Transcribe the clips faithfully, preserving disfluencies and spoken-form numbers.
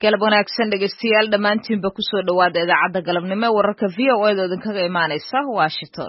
galab wanaagsan dhegeystayaal dhamaantiinba ku soo dhawaada idaacadda galabnimo wararka V O A da idinkaga imaanaysa Washington.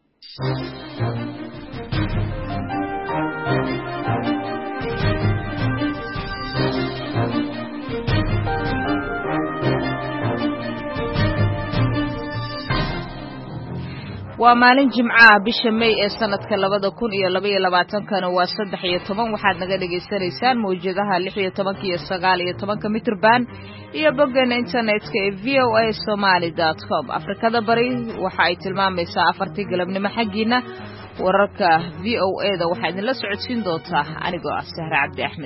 waa maalin jimcaha bisha May ee sanadka labada kun iyo laba iyo labaatan kana waa saddex iyo toban waxaad naga dhageysanaysaan mowjadaha lix iyo toban iyo sagaal iyo toban mitir band iyo boggeena internetka ee v o a somali dot com. Afrikada bari waxa ay tilmaamaysaa afartii galabnimo xaggiina. wararka V O A da waxa idin la socodsiin doontaa anigoo ah Sahra Cabdi Axmed.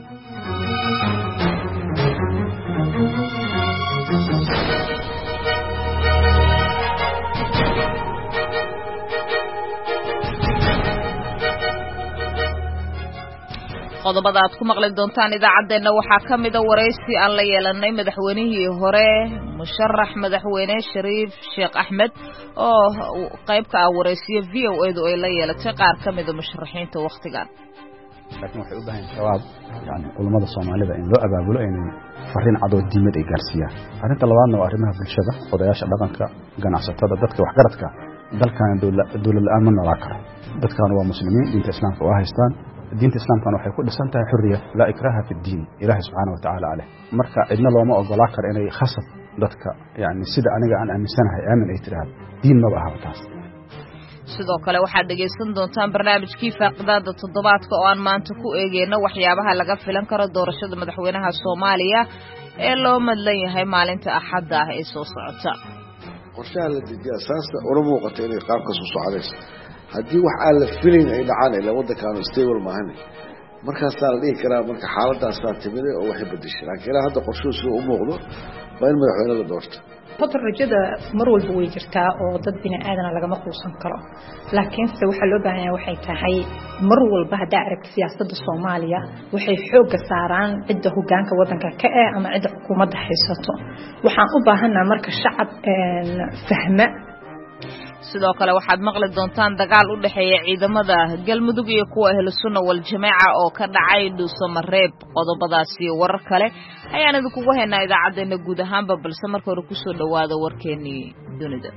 qodobada aad ku maqli doontaan idaacadeena waxaa kamid ah wareysi aan la yeelanay madaxweynihii hore musharax madaxweyne Shariif Sheekh Axmed oo qayb ka ah wareysiga V O A da ay la yeelatay qaar kamid ah musharaxiinta waqtigan. laakiin waxay u baahan jawaab yani culimada Soomaalida in loo abaabulo inay fariin cad oo diimeed ay gaarsiiyaan. arrinta labaadna waa arrimaha bulshada, odayaasha dhaqanka, ganacsatada, dadka wax garadka dalkan dawlad la'aan ma noolaa karo. dadkan waa muslimiin, diinta islaamka waa haystaan. diinta islaamkana waxay ku dhisan tahay xurriya la ikraha fi diin ilaahi subhanahu wa ta'ala alayh. marka cidna looma ogola kar inay khasab dadka yani sida aniga aan aaminsanahay aamin ay tiraahdo diin ma aha taas. sidoo kale waxaad dhageysan doontaan barnaamijkii faaqidaada toddobaadka oo aan maanta ku eegeyno waxyaabaha laga filan karo doorashada madaxweynaha Soomaaliya ee loo madlan yahay maalinta Axadda ah ee soo socota. qorshaha la dejiyo asaasta una muuqata inay qaabka soo socdayso haddii wax aan la filin ay dhacaan ilaa waddankaanu stable maahan markaasaa la dhihi karaa marka xaaladaasaa timid oo waxay bedeshay. laakiin hadda qorshuhu sida u muuqdo waa in madaxweyne la doorto. horta rajada mar walba way jirtaa oo dad bini aadana lagama quusan karo, laakiinse waxaa loo baahan yahay waxay tahay mar walba haddaa aragti siyaasadda Soomaaliya waxay xoogga saaraan cidda hoggaanka waddanka ka ah ama cidda xukuumadda haysato. waxaan u baahanaa marka shacab fahma. sidoo kale waxaad maqli doontaan dagaal u dhaxeeya ciidamada Galmudug iyo kuwa Ahlu Sunna wal Jamaaca oo ka dhacay Dhuusamareeb. qodobadaas iyo warar kale ayaan idinku haynaa idaacadeena guud ahaanba, balse marka hore ku soo dhawaada warkeenii dunida.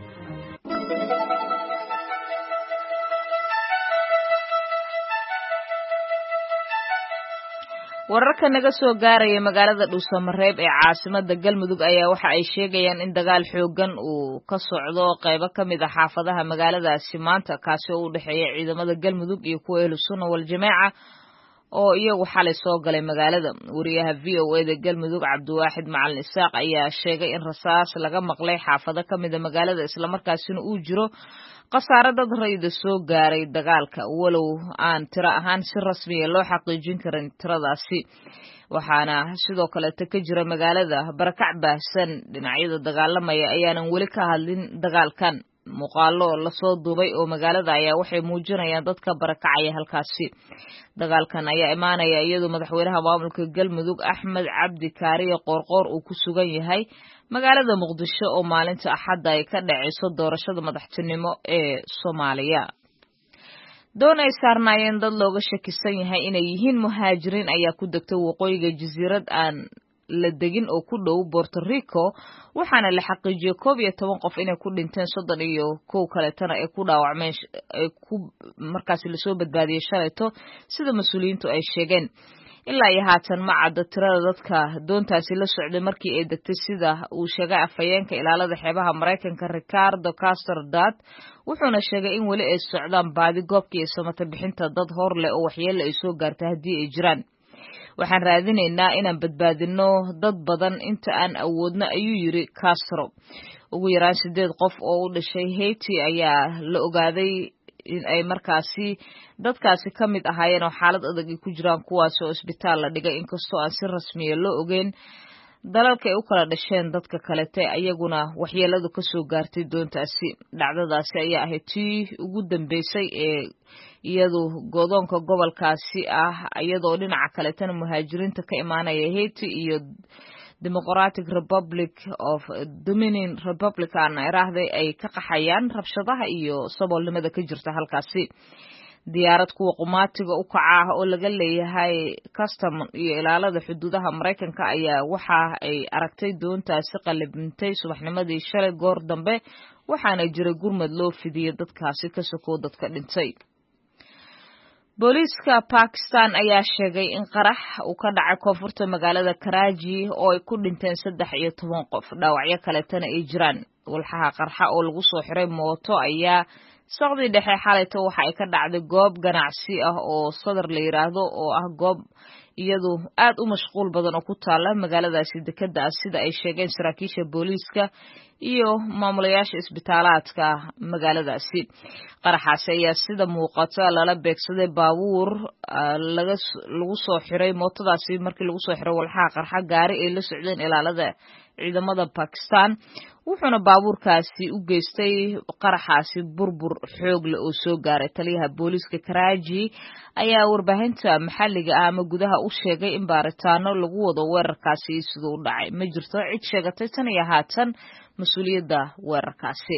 wararka naga soo gaaraya magaalada Dhuusamareeb ee caasimadda Galmudug ayaa waxa ay sheegayaan in dagaal xoogan uu ka socdo qaybo kamid ah xaafadaha magaaladaasi maanta, kaasi oo u dhaxeeya ciidamada Galmudug iyo kuwa Ahlu Sunna wal Jamaaca oo iyagu xalay soo galay magaalada. wariyaha V O A da Galmudug Cabdiwaaxid Macalin Isaaq ayaa sheegay in rasaas laga maqlay xaafado kamid ah magaalada, isla markaasina uu jiro khasaare dad rayida soo gaaray dagaalka, walow aan tiro ahaan si rasmi ah loo xaqiijin karin tiradaasi. waxaana sidoo kale ka jira magaalada barakac baahsan. dhinacyada dagaalamaya ayaanan weli ka hadlin dagaalkan. muuqaalo la soo duubay oo magaalada ayaa waxay muujinayaan dadka barakacaya halkaasi. dagaalkan ayaa imaanaya iyadoo madaxweynaha maamulka Galmudug Axmed Cabdi Kaariye Qoorqoor uu ku sugan yahay magaalada Muqdisho oo maalinta Axadda ay ka dhacayso doorashada madaxtinimo ee Soomaaliya. doon ay saarnaayeen dad looga shakisan yahay inay yihiin muhaajiriin ayaa ku degtay waqooyiga jasiirad aan la degin oo ku dhow Puerto Rico, waxaana la xaqiijiyay koob iyo toban qof inay ku dhinteen, soddon iyo kow kaleetana ay ku dhaawacmeen ay ku markaasi la soo badbaadiyay shalayto sida mas'uuliyiintu ay sheegeen. ilaa iyo haatan ma cadda tirada dadka doontaasi la socday markii ay degtay, sida uu sheegay afhayeenka ilaalada xeebaha Mareykanka Ricardo Castrodad. wuxuuna sheegay in weli ay socdaan baadi goobkii iyo samata bixinta dad hor leh oo waxyeello ay soo gaartay haddii ay jiraan. waxaan raadinaynaa inaan badbaadino dad badan inta aan awoodno, ayuu yiri Castro. ugu yaraan sideed qof oo u dhashay Haiti ayaa la ogaaday in ay markaasi dadkaasi ka mid ahaayeen oo xaalad adag ay ku jiraan, kuwaas oo isbitaal la dhigay, inkastoo aan si rasmi ah loo ogeyn dalalka ay u kala dhasheen dadka kalete ayaguna waxyeeladu ka soo gaartay doontaasi. dhacdadaasi ayaa ahayd tii ugu dambeysay ee iyadu godoonka gobolkaasi ah, iyadoo dhinaca kaletana muhaajiriinta ka imaanaya Haiti iyo Democratic Republic of Dominion Republican iraahday ay ka qaxayaan rabshadaha iyo saboolnimada ka jirta halkaasi. diyaarad kuwa qumaatiga u kaca ah oo laga leeyahay custom iyo ilaalada xuduudaha Mareykanka ayaa waxa ay aragtay doontaasi qalibintay subaxnimadii shalay goor dambe waxaana jiray gurmad loo fidiyay dadkaasi ka soo dadka dhintay. Booliiska Pakistan ayaa sheegay in qarax uu ka dhacay koonfurta magaalada Karachi oo ay ku dhinteen saddex iyo toban qof dhaawacyo kale tan ay jiraan. Walxaha qarxa oo lagu soo xiray mooto ayaa saqdi dhexe xalayto waxa ay ka dhacday goob ganacsi ah oo Sadar la yiraahdo oo ah goob iyadu aad u mashquul badan oo ku taala magaaladaasi dekada sida ay sheegeen saraakiisha booliiska iyo maamulayaasha isbitaalaadka magaaladaasi. Qaraxaasi ayaa sida muuqata lala beegsaday baabuur laga lagu soo xiray mootadaasi markii lagu soo xiray walxaha qarxa gaari ay la socdeen ilaalada ciidamada Pakistan wuxuuna baabuurkaasi u geystay qaraxaasi burbur xoog leh oo soo gaaray. Taliyaha booliiska Karachi ayaa warbaahinta maxalliga ah ama gudaha u sheegay in baaritaano lagu wado weerarkaasi sidoo u dhacay. Ma jirto cid sheegatay tan iyo haatan mas'uuliyadda weerarkaasi.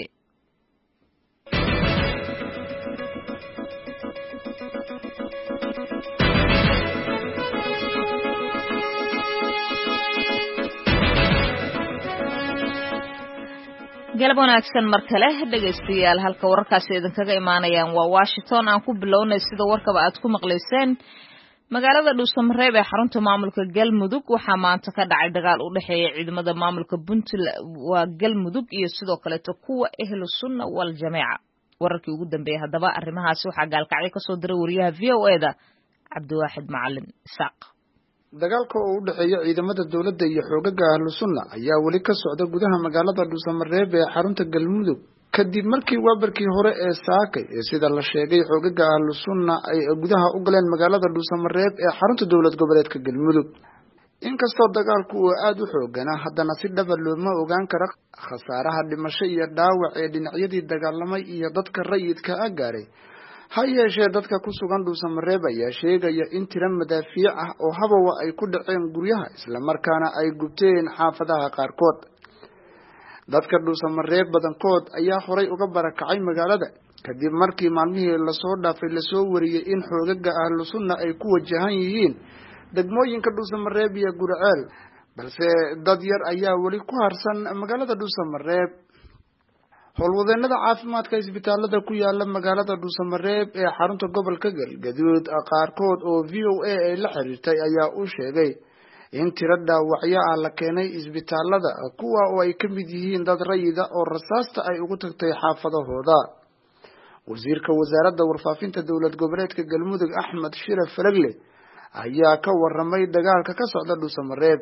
galab wanaagsan mar kale dhageystayaal halka wararkaasi idinkaga imaanayaan waa Washington aan ku bilownay sida warkaba aad ku maqleyseen magaalada Dhuusamareeb ee xarunta maamulka Galmudug waxaa maanta ka dhacay dagaal u dhaxeeya ciidamada maamulka Puntland waa Galmudug iyo sidoo kale kuwa Ahlu Sunna wal Jameeca. wararkii ugu dambeeyay hadaba arrimahaasi waxaa gaalkacyo ka soo diray wariyaha V O A da Cabdiwaaxid Macalin Isaaq. dagaalka oo u dhaxeeya ciidamada dawladda iyo xoogagga Ahlu Sunna ayaa wali ka socda gudaha magaalada Dhuusamareeb ee xarunta Galmudug kadib markii waabarkii hore ee saakay ee sida la sheegay xoogagga Ahlu Sunna ay gudaha u galeen magaalada Dhuusamareeb ee xarunta dawlad goboleedka Galmudug. inkastoo dagaalku uu aad u xooganaa haddana si dhab ah looma ogaan karo khasaaraha dhimasho iyo dhaawac ee dhinacyadii dagaalamay iyo dadka rayidka ah gaaray. ha yeeshee dadka ku sugan Dhuusamareeb ayaa sheegaya in tiro madaafiic ah oo habawa ay ku dhaceen guryaha isla markaana ay gubteen xaafadaha qaarkood. dadka Dhuusamareeb badankood ayaa horay uga barakacay magaalada kadib markii maalmihii la soo dhaafay la soo wariyay in xoogagga Ahlu Sunna ay ku wajahan yihiin degmooyinka Dhuusamareeb iyo Gurceel, balse dad yar ayaa wali ku harsan magaalada Dhuusamareeb. howlwadeenada caafimaadka isbitaalada ku yaala magaalada Dhuusamareeb ee xarunta gobolka Galgaduud qaarkood oo V O A ay la xiriirtay ayaa u sheegay in tiro dhaawacyo ah la keenay isbitaalada kuwa oo ay ka mid yihiin dad rayid ah oo rasaasta ay ugu tagtay xaafadahooda. wasiirka wasaaradda warfaafinta dowlad goboleedka Galmudug Axmed Shire Falagle ayaa ka waramay dagaalka ka socda Dhuusamareeb.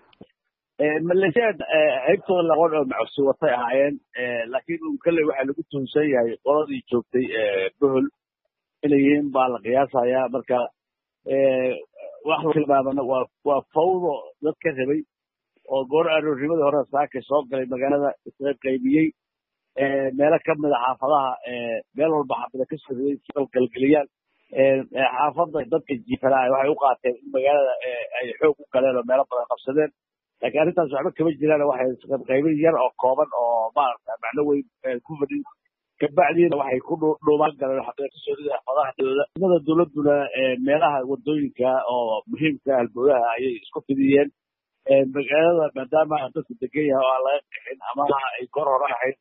ملشيات هيبتو اللي قول معصوبتي هايين لكن كله waxa lagu tuunsan yahay qoladii joogtay buhul ilayeen baa la qiyaasaya marka ee wax walbaabana waa waa fawdo dadka rabay oo goor aroornimada hore saaka soo galay magaalada isla qaybiyay ee meel ka mid ah xaafadaha ee meel walba xaafada ka soo riday soo galgaliyaan ee xaafada dadka jiifanaay waxay u qaateen magaalada ay xoog u galeen oo meel badan qabsadeen. laakiin arrintaas waxba kama jiraan waxay qaybin yar oo kooban oo maaragtay macno weyn ku fadhin kabacdiina waxay ku dhuumaan galeen xaafada ka soo riday xaafadahooda. ciidamada dawladuna meelaha wadooyinka oo muhiimka halbowlaha ayay isku fidiyeen magaalada maadaama dadku degan yahay oo aan laga qixin ama ay kor hore ahayd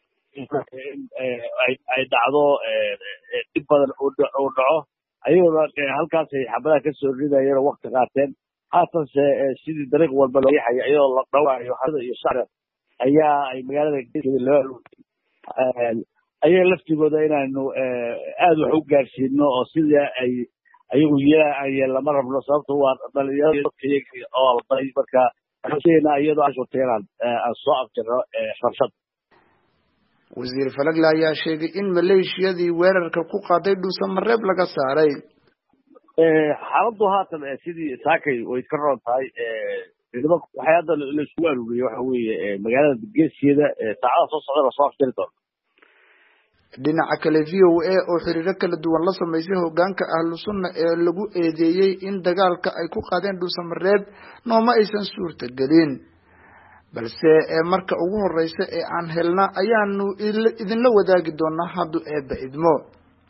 ay dhacdo dib badan uu dhaco ayagoo halkaasay xabadaha ka soo ridayeen oo waqti qaateen. haatan sidii dariiq walba loo yahay ayadoo la dhawayo hada iyo shacab ayaa ay magaalada loo ayaa laftigooda inaanu aad wax u gaarsiino oo sida ay ayagu yeelayeen lama rabno sababtoo waa dhalinyarada dadka oo bay marka xaseena iyadoo aan shaqeynaan aan soo afjaro farsad. wasiir Falagle ayaa sheegay in maleeshiyadii weerarka ku qaaday Dhuusamareeb laga saaray. xaaladdu haatan sidii saakay way ka roon tahay ciidamada waxay hadda la isku aruuriyay waxa weeye magaalada geeskeeda saacada soo socda soo afjari doona. dhinaca kale V O A oo xiriiro kala duwan la sameysay hoggaanka Ahlu Sunna ee lagu eedeeyay in dagaalka ay ku qaadeen Dhuusamareeb nooma aysan suurtagelin, balse marka ugu horeysa ee aan helna ayaanu idinla wadaagi doonaa hadduu eebba idmo.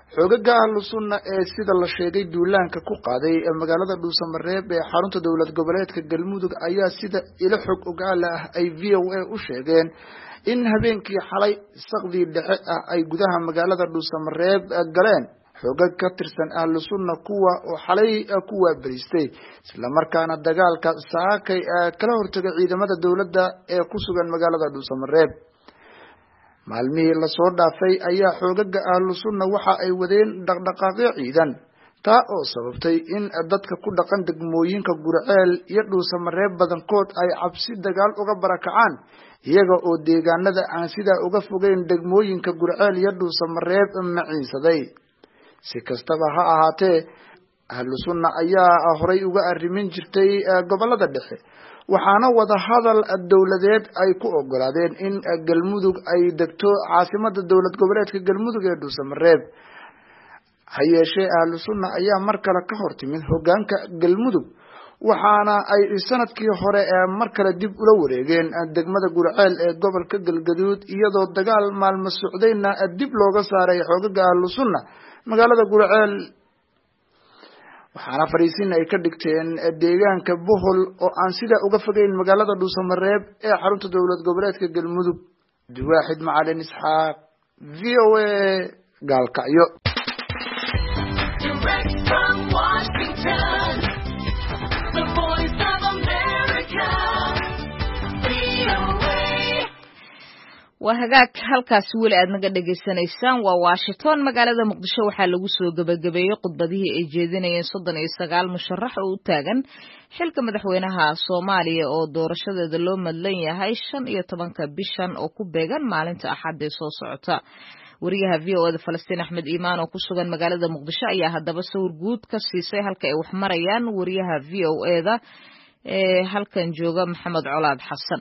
xoogaga ahlu sunna ee sida la sheegay duulaanka ku qaaday magaalada Dhuusamareeb ee xarunta dowlad goboleedka Galmudug ayaa sida ilo xog ogaal ah ay V O A u sheegeen in habeenkii xalay saqdi dhexe ah ay gudaha magaalada Dhuusamareeb galeen xoogag ka tirsan ahlu sunna kuwa oo xalay ku waabaristay isla markaana dagaalka saakay kala hortagay ciidamada dowladda ee ku sugan magaalada Dhuusamareeb maalmihii la soo dhaafay ayaa xoogaga ahlu sunna waxa ay wadeen dhaqdhaqaaqyo ciidan taa oo sababtay in dadka ku dhaqan degmooyinka Gurceel iyo Dhuusamareeb badankood ay cabsi dagaal uga barakacaan iyaga oo deegaanada aan sida uga fogeyn degmooyinka Gurceel iyo Dhuusamareeb maciinsaday si kastaba ha ahaatee ahlu sunna ayaa horay uga arrimin jirtay gobolada dhexe waxaana wada hadal dawladeed ay ku ogolaadeen in Galmudug ay degto caasimada dowlad goboleedka Galmudug ee Dhuusamareeb hayeeshee ahlu sunna ayaa mar kale ka hortimid hogaanka Galmudug waxaana ay sanadkii hore mar kale dib ula wareegeen degmada Gurceel ee gobolka Galgaduud iyadoo dagaal maalmo socdayna dib looga saaray xoogaga ahlu sunna magaalada Gurceel waxaana fariisin ay ka dhigteen deegaanka Bohol oo aan sida uga fogeyn magaalada Dhuusamareeb ee xarunta dowlad goboleedka Galmudug Duwaaxid Macalin Isxaaq V O A Gaalkacyo waa hagaag halkaas weli aad naga dhageysanaysaan waa Washington magaalada Muqdisho waxaa lagu soo gabagabeeyay khudbadihii ay jeedinayeen soddon iyo sagaal musharax oo u taagan xilka madaxweynaha Soomaaliya oo doorashadeeda loo madlan yahay shan iyo tobanka bishan oo ku beegan maalinta Axad ee soo socota wariyaha V O A da Falastiin Axmed Iimaan oo ku sugan magaalada Muqdisho ayaa haddaba sawir guud ka siisay halka ay wax marayaan wariyaha V O A da ee halkan jooga Maxamed Colaad Xasan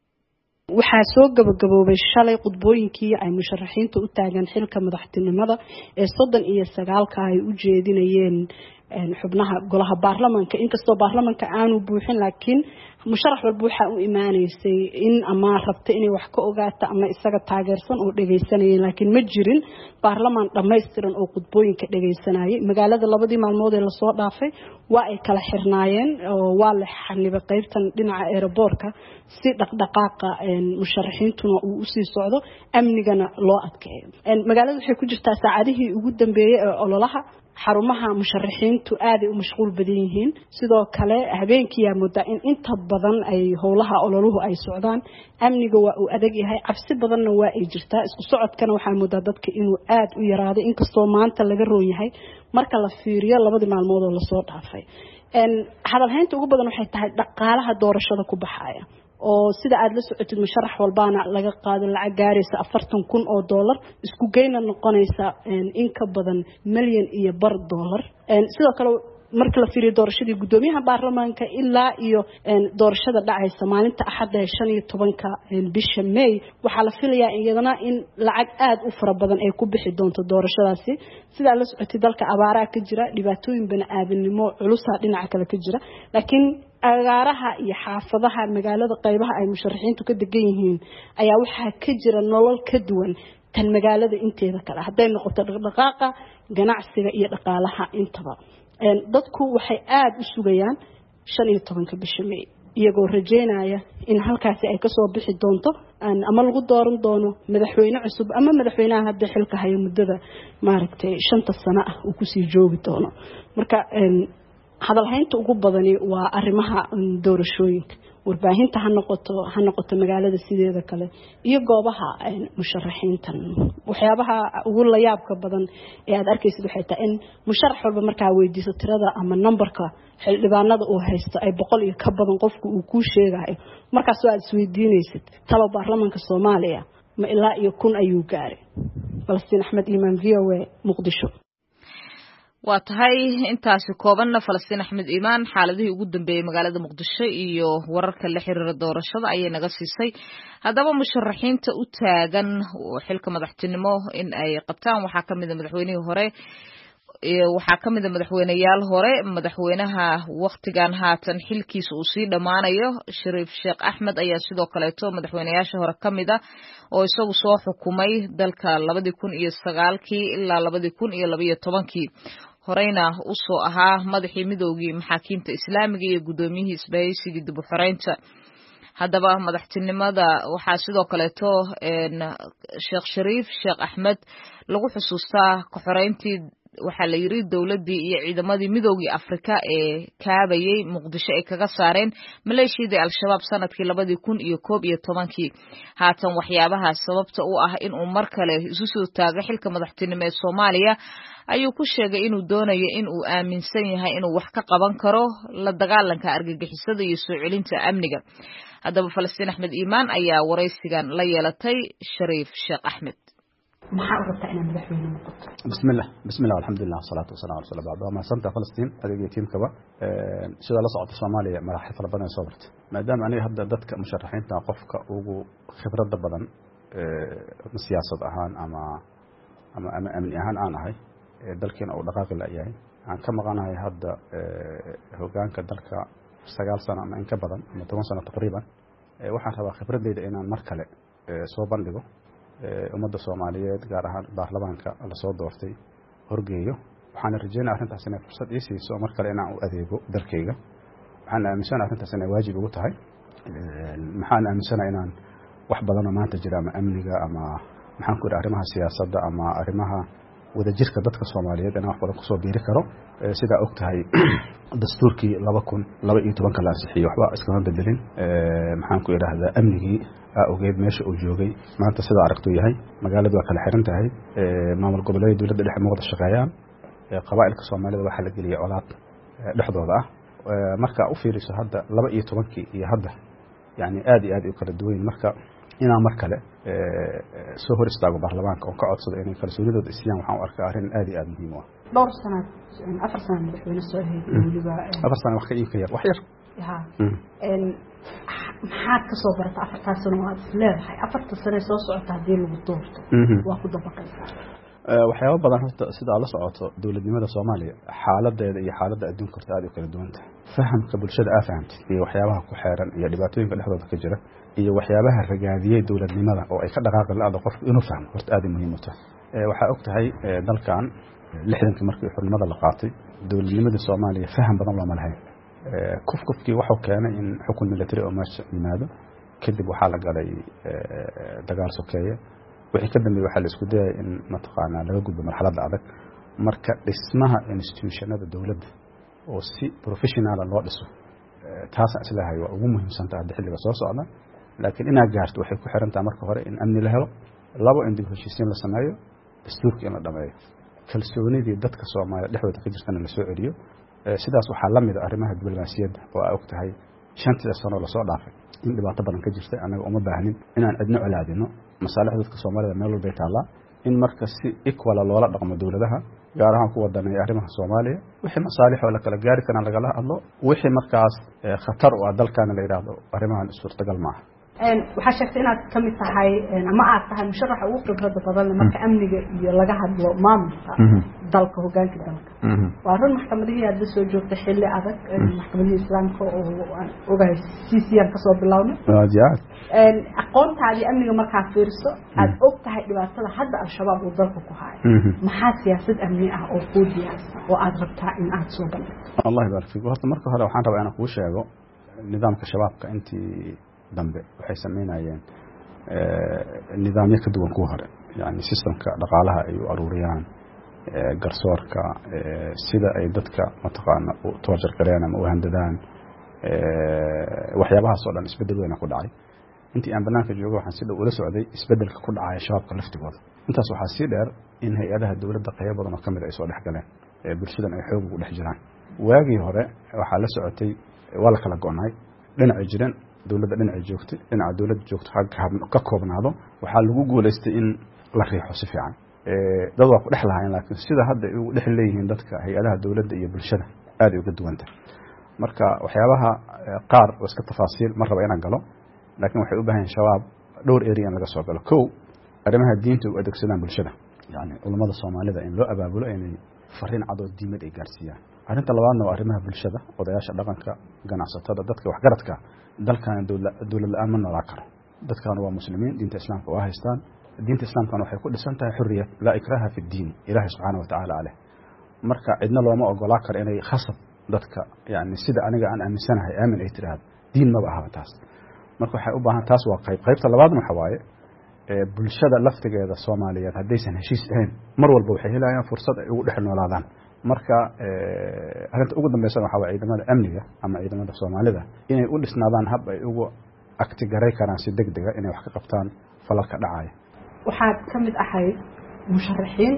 waxaa soo gabagaboobay shalay qudbooyinkii ay musharaxiinta u taagan xilka madaxtinimada ee soddon iyo sagaalka ay u jeedinayeen xubnaha golaha baarlamaanka inkastoo baarlamaanka aanu buuxin laakiin musharax walba waxa uu imaanaysay in ama rabta inay wax ka ogaato ama isaga taageersan oo dhageysanayeen laakiin ma jirin baarlamaan dhameystiran oo qudbooyinka dhageysanayay magaalada labadii maalmood ee la soo dhaafay waa ay kala xirnaayeen oo waa la xanibay qaybtan dhinaca airportka si dhaqdhaqaaqa musharaxiintuna uu u sii socdo amnigana loo adkeeyo magaalada waxay ku jirtaa saacadihii ugu dambeeyay ee ololaha xarumaha musharaxiintu aad ay u mashquul badan yihiin sidoo kale habeenkii yaa moodaa in inta badan ay howlaha ololuhu ay socdaan amniga waa uu adag yahay cabsi badanna waa ay jirtaa isku socodkana waxaa moodaa dadka inuu aad u yaraaday inkastoo maanta laga roon yahay marka la fiiriyo labadii maalmood oo lasoo dhaafay hadalhaynta ugu badan waxay tahay dhaqaalaha doorashada ku baxaya oo sida aad la socotid musharax walbaana laga qaado lacag gaaraysa afartan kun oo dollar isku geyna noqonaysa in ka badan milyan iyo bar dollar sidoo kale marka la fiiriyo doorashadii gudoomiyaha baarlamaanka ilaa iyo doorashada dhacaysa maalinta Axad ee shan iyo tobanka bisha May waxaa la filayaa iyadana in lacag aad u fara badan ay ku bixi doonto doorashadaasi sida la socotid dalka abaaraha ka jira dhibaatooyin bani'aadanimo culus dhinaca kale ka jira laakiin agaaraha iyo xaafadaha magaalada qaybaha ay musharaxiintu ka degan yihiin ayaa waxaa ka jira nolol ka duwan tan magaalada inteeda kale haday noqoto dhaqdhaqaaqa ganacsiga iyo dhaqaalaha intaba dadku waxay aad u sugayaan shan iyo tobanka bisha May iyagoo rajeynaya in halkaasi ay ka soo bixi doonto ama lagu dooran doono madaxweyne cusub ama madaxweynaha hadda xilka haya muddada maaragtay shanta sano ah uu ku sii joogi doono marka hadalhaynta ugu badani waa arrimaha doorashooyinka warbaahinta ha noqoto ha noqoto magaalada sideeda kale iyo goobaha musharaxiintan waxyaabaha ugu la yaabka badan ee aad arkaysid waxay tahay in musharax walba markaa weydiiso tirada ama numberka xildhibaanada uu haysto ay boqol iyo ka badan qofku uu ku sheegayo markaas aad isweydiinaysid talo baarlamaanka Soomaaliya ma ilaa iyo kun ayuu gaaray Falastiin Axmed Iimaan V O A Muqdisho waa tahay intaasi koobanna Falastiin Axmed Iimaan xaaladihii ugu dambeeyay magaalada Muqdisho iyo wararka la xiriira doorashada ayay naga siisay haddaba musharaxiinta u taagan xilka madaxtinimo in ay qabtaan waxaa kamid ah madaxweynihii hore waxaa ka mid a madaxweyneyaal hore madaxweynaha wakhtigan haatan xilkiisa uu sii dhammaanayo Shariif Sheekh Axmed ayaa sidoo kaleeto madaxweyneyaasha hore ka mid ah oo isagu soo xukumay dalka labadii kun iyo sagaalkii ilaa labadii kun iyo laba iyo tobankii horeyna u soo ahaa madaxii midoogii maxaakiimta islaamiga iyo gudoomiyihii isbahaysigii dib u xoreynta haddaba madaxtinimada waxaa sidoo kaleeto Sheekh Shariif Sheekh Axmed lagu xusuustaa ka xoreyntii waxaa la yiri dawladii iyo ciidamadii midoogii Afrika ee kaabayay Muqdisho ay kaga saareen maleeshiyada al-shabaab sanadkii labadii kun iyo koob iyo tobankii haatan waxyaabaha sababta u ah in uu mar kale isu soo taago xilka madaxtinimo ee Soomaaliya ayuu ku sheegay inuu doonayo in uu aaminsan yahay inuu wax ka qaban karo la dagaalanka argagixisada iyo soo celinta amniga haddaba Falastiin Axmed Iimaan ayaa waraysigan la yeelatay Shariif Sheekh Axmed maxaa u rabtaa inaad madaxweyne noqoto bismillah bismillah alxamdulillah wasalaatu wasalaamu ala rasuulillah bacda ma santa Falastiin adiga tiimkaba sida la socota Soomaaliya madaxda fara badan soo bartay maadaama aniga hadda dadka musharaxiinta qofka ugu khibradda badan ee siyaasad ahaan ama ama amni ahaan aan ahay dalkeena uu dhaqaaqi la yahay aan ka maqanahay hadda hoggaanka dalka sagaal sano ama in ka badan ama toban sano taqriiban waxaan rabaa khibradeyda inaan mar kale soo bandhigo ummadda Soomaaliyeed gaar ahaan baarlamaanka la soo doortay horgeeyo waxaan rajaynayaa arrintaas inay fursad ii siiso mar kale inaan u adeego dalkayga waxaan aaminsanahay arrintaas inay waajib ugu tahay maxaan aaminsanahay inaan wax badan oo maanta jira ama amniga ama maxaan ku yiraahdaa arrimaha siyaasadda ama arrimaha wadajirka dadka Soomaaliyeed inaan wax badan ku soo biiri karo sida og tahay dastuurkii laba kun iyo laba iyo toban ka la ansixiyay waxba iskama bedelin maxaan ku yiraahdaa amnigii ogeed meesha uu joogay maanta sida aragto yahay magaaladu waa kala xiran tahay maamul goboleedyada dawladda dhexe muuqda shaqeeyaan qabaa'ilka Soomaalida waxa la geliyay colaad dhexdooda ah marka u fiiriso hadda laba iyo tobankii iyo hadda yani aad iyo aad u kala duwan marka inaan mar kale soo hor istaago baarlamaanka oo ka codsado inay kalsoonidooda isiyaan waxaan u arkaa arrin aad iyo aad muhiim u ah dhowr sanaad afar sanaad madaxweyne soo hayay waliba afar sanaad wax ka iibka yar wax yar ha een maxaad ka soo barata afarta sano oo aad leedahay afarta sano soo socota hadii lagu doorto waa ku dabaqaysaa waxyaabo badan horta sida la socoto dawladnimada Soomaaliya xaaladeeda iyo xaaladda adduunka horta aad u kala duwan tahay fahamka bulshada aa fahamtay iyo waxyaabaha ku xeeran iyo dhibaatooyinka dhexdooda ka jira iyo waxyaabaha ragaadiyay dawladnimada oo ay ka dhaqaaqi laada qofku inuu fahmo horta aad muhiim u tahay waxa og tahay dalkan lixdankii markii xurnimada la qaatay dawladnimada Soomaaliya faham badan loo malahay kuf kufkii wuxuu keenay in xukun military oo meesha yimaado kadib waxaa la galay dagaal sokeeye wixii ka dambeeyay waxa la isku dayay in mataqaana laga gudbo marxaladda adag marka dhismaha institutionada dawladda oo si professional loo dhiso taas islahay waa ugu muhiimsan tahay xilliga soo socda laakiin ina gaarto waxay ku xiran tahay marka hore in amni la helo labo in dib u heshiisiin la sameeyo dastuurka in la dhameeyo kalsoonidii dadka Soomaaliyeed dhexdooda ka jirtana la soo celiyo sidaas waxaa la mid ah arrimaha diblomaasiyadda oo ay og tahay shantii sano la soo dhaafay in dhibaato badan ka jirtay anaga uma baahnin inaan adna colaadino masaalixda dadka Soomaalida meel walba ay taala in marka si equal loola dhaqmo dawladaha gaar ahaan ku wadanay arrimaha Soomaaliya wixii masaalix oo la kala gaari karaan laga hadlo wixii markaas khatar u ah dalkan la yiraahdo arrimahan suurtagal ma aha een waxa sheegtay inaad ka mid tahay ama aad tahay musharaxa ugu khibrada badan marka amniga iyo laga hadlo maamulka dalka hoggaanka dalka waa run maxkamadihii aad soo joogtay xilli adag maxkamadii islaamka oo ogahay siisiyan ka soo bilawnay waajibaad een aqoontaadii amniga marka fiirso aad og tahay dhibaatada hadda al-shabaab uu dalka ku hayo maxaa siyaasad amni ah oo ku diyaarsan oo aad rabtaa in aad soo bandhigto Allah baarik fiik horta marka hore waxaan rabaa inaan kuu sheego nidaamka shabaabka intii dambe waxay sameynayeen nidaamyo ka duwan kuwa hore yani systemka dhaqaalaha ay u aruuriyaan garsoorka sida ay dadka mataqaana u toojar kareen ama u handadaan waxyaabahaas oo dhan isbedel weyn ku dhacay intii aan banaanka joogo waxaan si dhow ula socday isbedelka ku dhacay shabaabka laftigooda intaas waxaa sii dheer in hay-adaha dawladda qayb badan oo kamid ay soo dhex galeen bulshadan ay xoog ugu dhex jiraan waagii hore waxaa la socotay waa la kala go'nay dhinaca jiran dawladda dhinaca joogtay dhinaca dawladda joogto ka koobnaado waxaa lagu guuleystay in la riixo si fiican dad waa ku dhex lahaayeen laakiin sida hadda ay ugu dhex leeyihiin dadka hay-adaha dawladda iyo bulshada aad ay uga duwan tahay marka waxyaabaha qaar oo iska tafaasiil ma raba inaan galo laakiin waxay u baahan yihiin shabaab dhowr area in laga soo galo kow arrimaha diinta u adeegsadaan bulshada yani culimada Soomaalida in loo abaabulo inay fariin cad oo diimad ay gaarsiiyaan arrinta labaadna waa arrimaha bulshada odayaasha dhaqanka ganacsatada dadka waxgaradka dalkan dawlad la'aan ma noolaa karo dadkan waa muslimiin diinta islaamka waa haystaan diinta islaamkana waxay ku dhisan tahay xurriyad laa ikraha fi diin ilaahay subxaanahu wa tacaala caleh marka cidna looma ogolaa karo inay khasab dadka yani sida aniga aan aaminsanahay aamin ay tiraahdo diin maba ahaba taas marka waxay u baahan taas waa qayb qaybta labaadna waxa waaye bulshada laftigeeda Soomaaliyeed haddaysan heshiis ahayn mar walba waxay helayaan fursad ay ugu dhex noolaadaan marka arrinta ugu dambaysa waxa waa ciidamada amniga ama ciidamada Soomaalida inay u dhisnaadaan hab ay ugu aktigaray karaan si degdeg ah inay wax ka qabtaan falalka dhacaya waxaad ka mid ahayd musharaxiin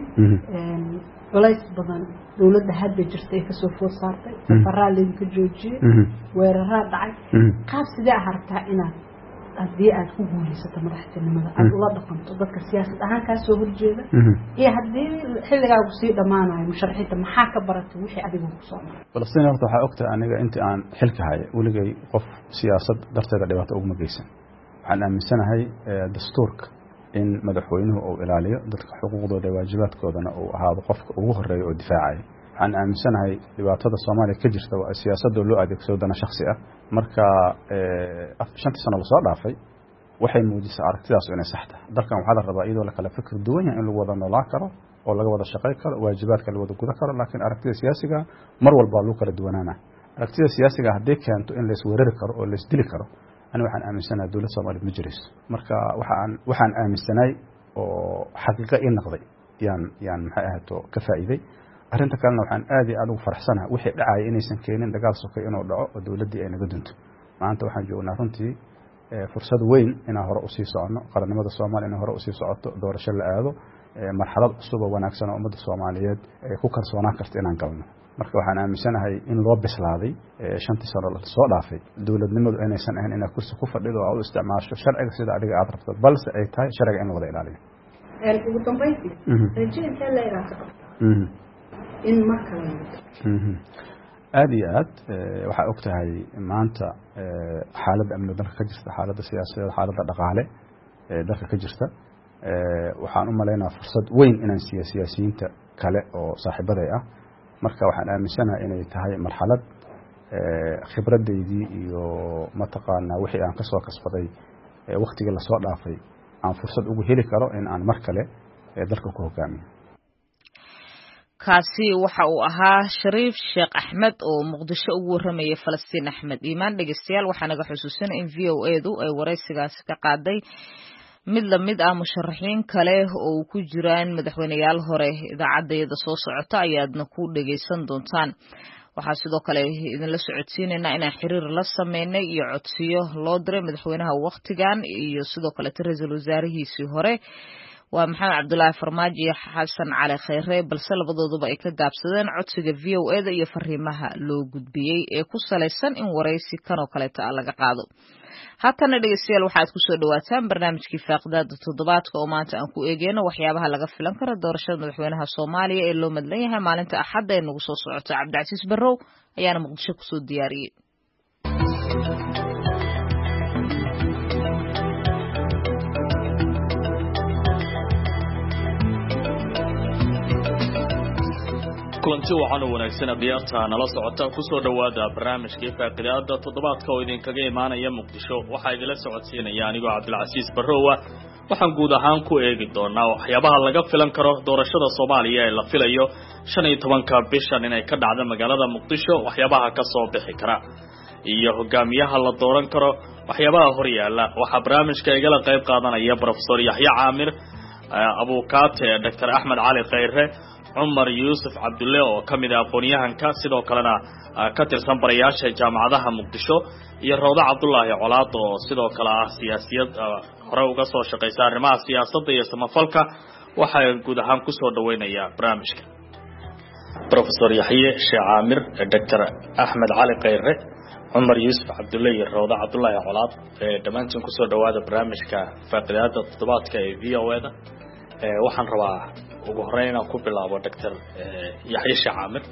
culays badan dawladda hadda jirtay ka soo food saartay safaraalin ka joojiyay weeraraa dhacay qaab sidee hartaa inaad haddii aad ku guulaysato madaxtinimada aad ula dhaqanto dadka siyaasad ahaan kaa soo horjeeda iyo haddii xilligaagu sii dhammaanayo musharaxiinta maxaa ka baratay wixii adigu ku soo maray falastiin horta waxaa ogtahay aniga intii aan xilka hayay weligay qof siyaasad darteeda dhibaato uguma geysan waxaan aaminsanahay dastuurka in madaxweynuhu uu ilaaliyo dadka xuquuqdooda iyo waajibaadkoodana uu ahaado qofka ugu horeeya oo difaacaya waxaan aaminsanahay dhibaatada Soomaaliya ka jirta waa siyaasadda loo adeegsado dana shakhsi ah marka shantii sano la soo dhaafay waxay muujisay aragtidaas inay sax tahay dalkan waxaa la rabaa iyadoo la kala fikir duwan yahay in lagu wada noolaan karo oo laga wada shaqeyn karo waajibaadka la wada gudan karo laakiin aragtida siyaasiga mar walba lagu kala duwanaana aragtida siyaasiga haddii keento in la isweerari karo oo la isdili karo أنا waxaan aaminsanahay dawladda Soomaaliyeed ma jirayso marka waxaan waxaan aaminsanahay oo xaqiiqo in noqday yaan yaan maxay ahaato ka faa'iiday arrinta kalena waxaan aad iyo aad ugu faraxsanahay wixii dhacay inaysan keenin dagaal sokay inuu dhaco oo dawladda ay naga dunto maanta waxaan joognaa runtii fursad weyn inaan hore u sii socono qaranimada Soomaaliya inaan hore u sii socoto doorasho la aado marxalad cusub oo wanaagsan oo ummadda Soomaaliyeed ay ku kalsoonaan karto inaan galno marka waxaan aaminsanahay in loo bislaaday shantii sano la soo dhaafay dawladnimadu inaysan ahayn inay kursi ku fadhido oo isticmaasho sharciga sida adiga aad rabto balse ay tahay sharciga in la wada ilaaliyo ee ugu dambeyntii rajinka la ilaaliyo in marka aad iyo aad waxa ogtahay maanta xaaladda amni dalka ka jirta xaaladda siyaasadeed xaaladda dhaqaale ee dalka ka jirta waxaan u maleynayaa fursad weyn inaan siyaasiyiinta kale oo saaxiibaday ah marka waxaan aaminsanahay inay tahay marxalad khibradeydii iyo mataqaana wixii aan ka soo kasbaday waqtigii la soo dhaafay aan fursad ugu heli karo in aan mar kale dalka ku hogaamiyo kaasi waxa uu ahaa Shariif Sheekh Axmed oo Muqdisho ugu waramayay Falastiin Axmed Iimaan dhageystayaal waxaan naga xusuusinay in V O A du ay wareysigaas ka qaaday mid la mid ah musharaxiin kale oo ku jiraan madaxweynayaal hore idaacadda soo socota ayaadna ku dhageysan doontaan waxaa sidoo kale idin la socodsiinayna inaan xiriir la sameynay iyo codsiyo loo diray madaxweynaha waqtigan iyo sidoo kale ra'iisul wasaarihiisii hore waa Maxamed Cabdullaahi Farmaajo iyo Xasan Cali Khayre balse labadooduba ay ka gaabsadeen codsiga V O A da iyo fariimaha loo gudbiyay ee ku saleysan in wareysi kan oo kale ta laga qaado haddana dhageystayaal waxaad ku soo dhawaataan barnaamijkii Faaqdaada Toddobaadka oo maanta aan ku eegayno waxyaabaha laga filan karo doorashada madaxweynaha Soomaaliya ee loo madlan yahay maalinta Axadda ee nagu soo socota Cabdicasiis Barrow ayaana Muqdisho ku soo diyaariyay kulanti waxaan wanaagsan abiyaarta nala socota ku soo dhawaada barnaamijka Faaqdaada Toddobaadka oo idin kaga imaanaya Muqdisho waxa idila socodsiinaya anigoo Cabdilcasiis Barrow waxaan guud ahaan ku eegi doonaa waxyaabaha laga filan karo doorashada Soomaaliya ee la filayo shan iyo tobanka bishan inay ka dhacdo magaalada Muqdisho waxyaabaha ka soo bixi kara iyo hogaamiyaha la dooran karo waxyaabaha hor yaala waxa barnaamijka igala qayb qaadanaya Professor Yaxya Caamir Abukaate Doctor Axmed Cali Khayre Umar Yusuf Abdulle oo kamid ah aqoonyahanka sidoo kalena ka tirsan barayaasha jaamacadaha Muqdisho iyo Rawda Cabdullaahi Colaad oo sidoo kale ah siyaasiyad hore uga soo shaqeysay arrimaha siyaasadda iyo samafalka waxa guud ahaan ku soo dhaweynaya barnaamijka Professor Yaxya Caamir Doctor Axmed Cali Khayre Umar Yusuf Abdulle iyo Rawda Cabdullaahi Colaad dhamaantiin ku soo dhawaada barnaamijka Faaqdaada Toddobaadka ee V O A da waxaan rabaa ugu horeyn aan ku bilaabo Doctor Yaxya Caamir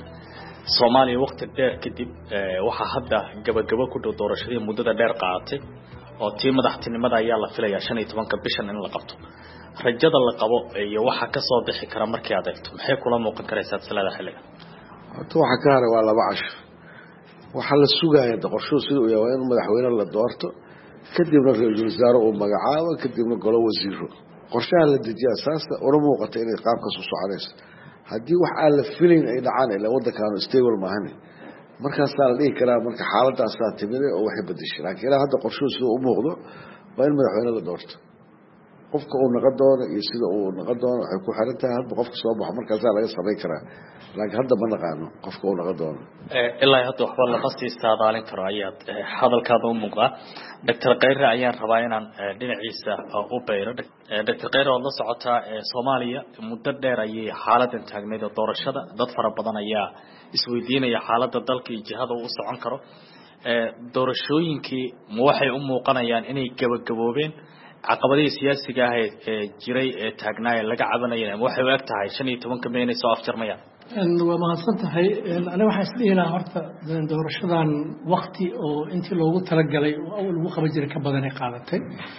Soomaaliya waqti dheer kadib waxa hadda gabagabo ku dhow doorashadii muddada dheer qaadatay oo tii madaxtinimada ayaa la filayaa shan iyo tobanka bishan in la qabto rajada la qabo iyo waxa ka soo bixi kara markii aad eegto maxay kula muuqan karaysaa salada xilliga horta waxa ka haray waa laba casho waxa la sugayaa qorsho sida uu yahay in madaxweyne la doorto kadibna ra'iisul wasaare uu magacaabo kadibna golo wasiiro qorshaha la dejiyaa asaasta oo muuqata inay qaabka soo soconayso haddii wax aan la filayn ay dhacaan ilaa waddankaanu stable maahan markaas la dhigi karaa marka xaaladaas la timid oo wax bedeshay laakiin hadda qorsho sida uu muuqdo waa in madaxweyne la doorto qofka uu naqa doono iyo sida uu naqa doono waxay ku xiran tahay hadba qofka soo baxo markaas laga sameyn karaa laakiin hadda ma naqaano qofka uu naqa doono ee ilaa hadda waxba la qasista daalin karo ayaad hadalkaada u muuqda doctor Qayre ayaan rabaa inaan dhinaciisa u beero doctor Qayre oo la socota Soomaaliya muddo dheer ayay xaaladan taagneed doorashada dad fara badan ayaa isweydiinaya xaaladda dalka iyo jihada uu socon karo ee doorashooyinkii ma waxay u muuqanayaan inay gabagaboobeen caqabadaha siyaasiga ah ee jiray ee taagnaay laga cabanayay waxay u eg tahay shan iyo tobanka May soo afjarmayaan waa mahadsan tahay aniga waxaan isleeyahay horta doorashadan waqti oo intii loogu talagalay oo lagu qaban jiray ka badan ay qaadatay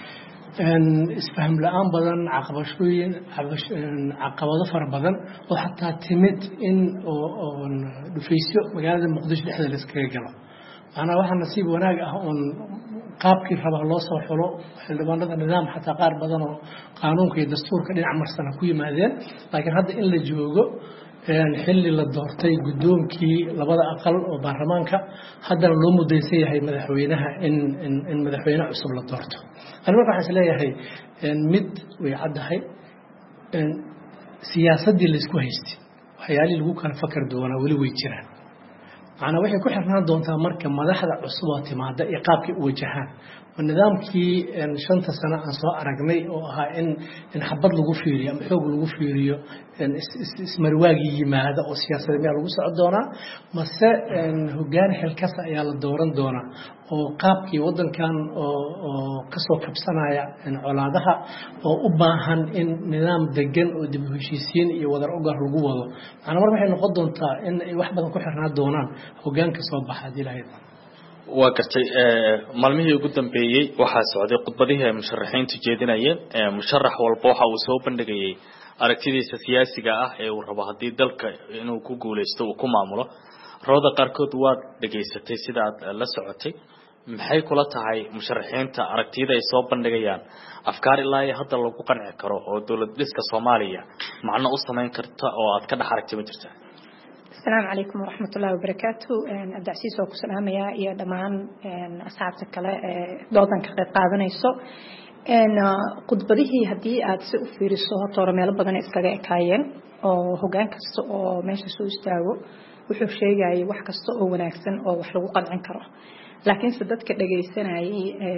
een isfaham la'aan badan caqabashooyin caqabado fara badan oo xataa timid in oo dhufaysyo magaalada Muqdisho dhexdeeda la iskaga galo ana waxaan nasiib wanaag ah oo qaabkii raba loo soo xulo xildhibaanada nidaam xataa qaar badan oo qaanuunka iyo dastuurka dhinac marsana ku yimaadeen laakiin hadda in la joogo een xilli la doortay gudoonkii labada aqal oo baarlamaanka haddana loo mudaysan yahay madaxweynaha in in madaxweyne cusub la doorto aniga waxaan isleeyahay in mid way caddahay in siyaasadii la isku haystay waxyaalihii lagu kala fakar doonaa weli way jiraan أنا وحي كل حرنا دونتا مركب مدحض عصبات مادة إيقابك وجهان والنظام كي إن شنطة سنة أنصاء رقمي وها إن إن حبض لغفيري أم حوق لغفيري إن اسم رواقي ما هذا أو سياسة مياه لغوص عدونا مسا إن هجان حلكسة يا الدوران دونا وقابك وضن كان قصو كبسنا إن علادها وأباهن إن نظام دقن ودبهشيسين يودر أقر لغوه أنا مرة وحي نقول دونتا إن واحد بدن كل حرنا دونان هجان كسب بحدي له وقتي مالمي ugu dambeeyay waxa socday khudbadihii ay musharaxiintu jeedinayeen musharax walba waxa uu soo bandhigayay aragtidiisa siyaasiga ah ee uu rabo hadii dalka inuu ku guuleysto uu ku maamulo rooda qarkood waa dhageysatay sida aad la socotay maxay kula tahay musharaxiinta aragtida ay soo bandhigayaan afkaar ilaa ay hadda lagu qanci karo oo dawlad dhiska Soomaaliya macna u sameyn karta oo aad ka dhaxaragtay ma jirtaa السلام عليكم ورحمة الله وبركاته أبدأ عسيس وكسلام يا يا دمان أصحاب كلا دودا كقيد قادنا يسو إن قد بديه هدي أتسق في رسوها طور ميل بدنا إسكاجا كاين أو هجان كستو أو ماشي سو استاو وحوف شيء جاي وح كستو أو ونكسن أو وحلو قد عنكره لكن سدت كده جاي سنة أي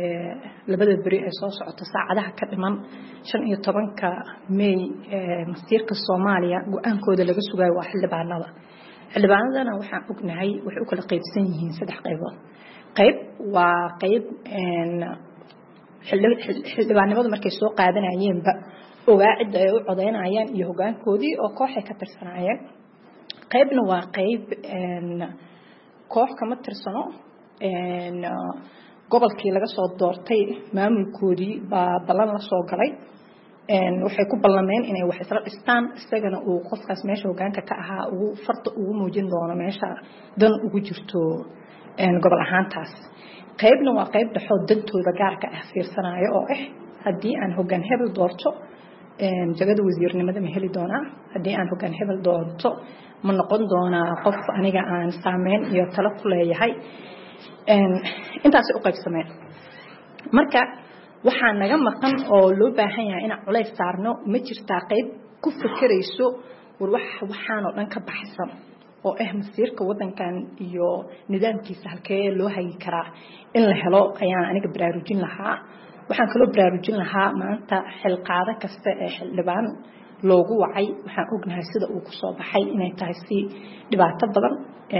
لبدأ بريء صوص تساعدها كمان شن يطبن كمي مصير كالصوماليا وأن كود اللي جسوا جاي واحد اللي بعنا xildhibaanadana waxaan ognahay waxay u kala qaybsan yihiin saddex qaybood qayb waa qayb een xildhibaanimadu markay soo qaadanayeenba ogaa cid ay u codeynayaan iyo hogaankoodii oo koox ay ka tirsanayeen qaybna waa qayb een koox kama tirsano een gobolkii laga soo doortay maamulkoodii baa ballan la soo galay een waxay ku ballameen inay wax isla dhistaan isagana uu qofkaas meesha hogaanka ka ahaa ugu farta ugu muujin doono meesha dan ugu jirto een gobol ahaantaas qaybna waa qayb dhaxoo dantooda gaarka ah fiirsanayo oo ah haddii aan hogaan hebel doorto een jagada wasiirnimada ma heli doonaa haddii aan hogaan hebel doorto ma noqon doonaa qof aniga aan saameyn iyo talo ku leeyahay een intaas u qaybsameen marka waxaan naga maqan oo loo baahan yahay in culays saarno ma jirtaa qayb ku fikirayso war wax waxaan oo dhan ka baxsan oo ah masiirka wadankan iyo nidaamkiisa halkee loo hagi karaa in la helo ayaan aniga baraarujin lahaa waxaan kaloo baraarujin lahaa maanta xilqaado kasta ee xildhibaan loogu wacay waxaan ognahay sida uu ku soo baxay inay tahay si dhibaato badan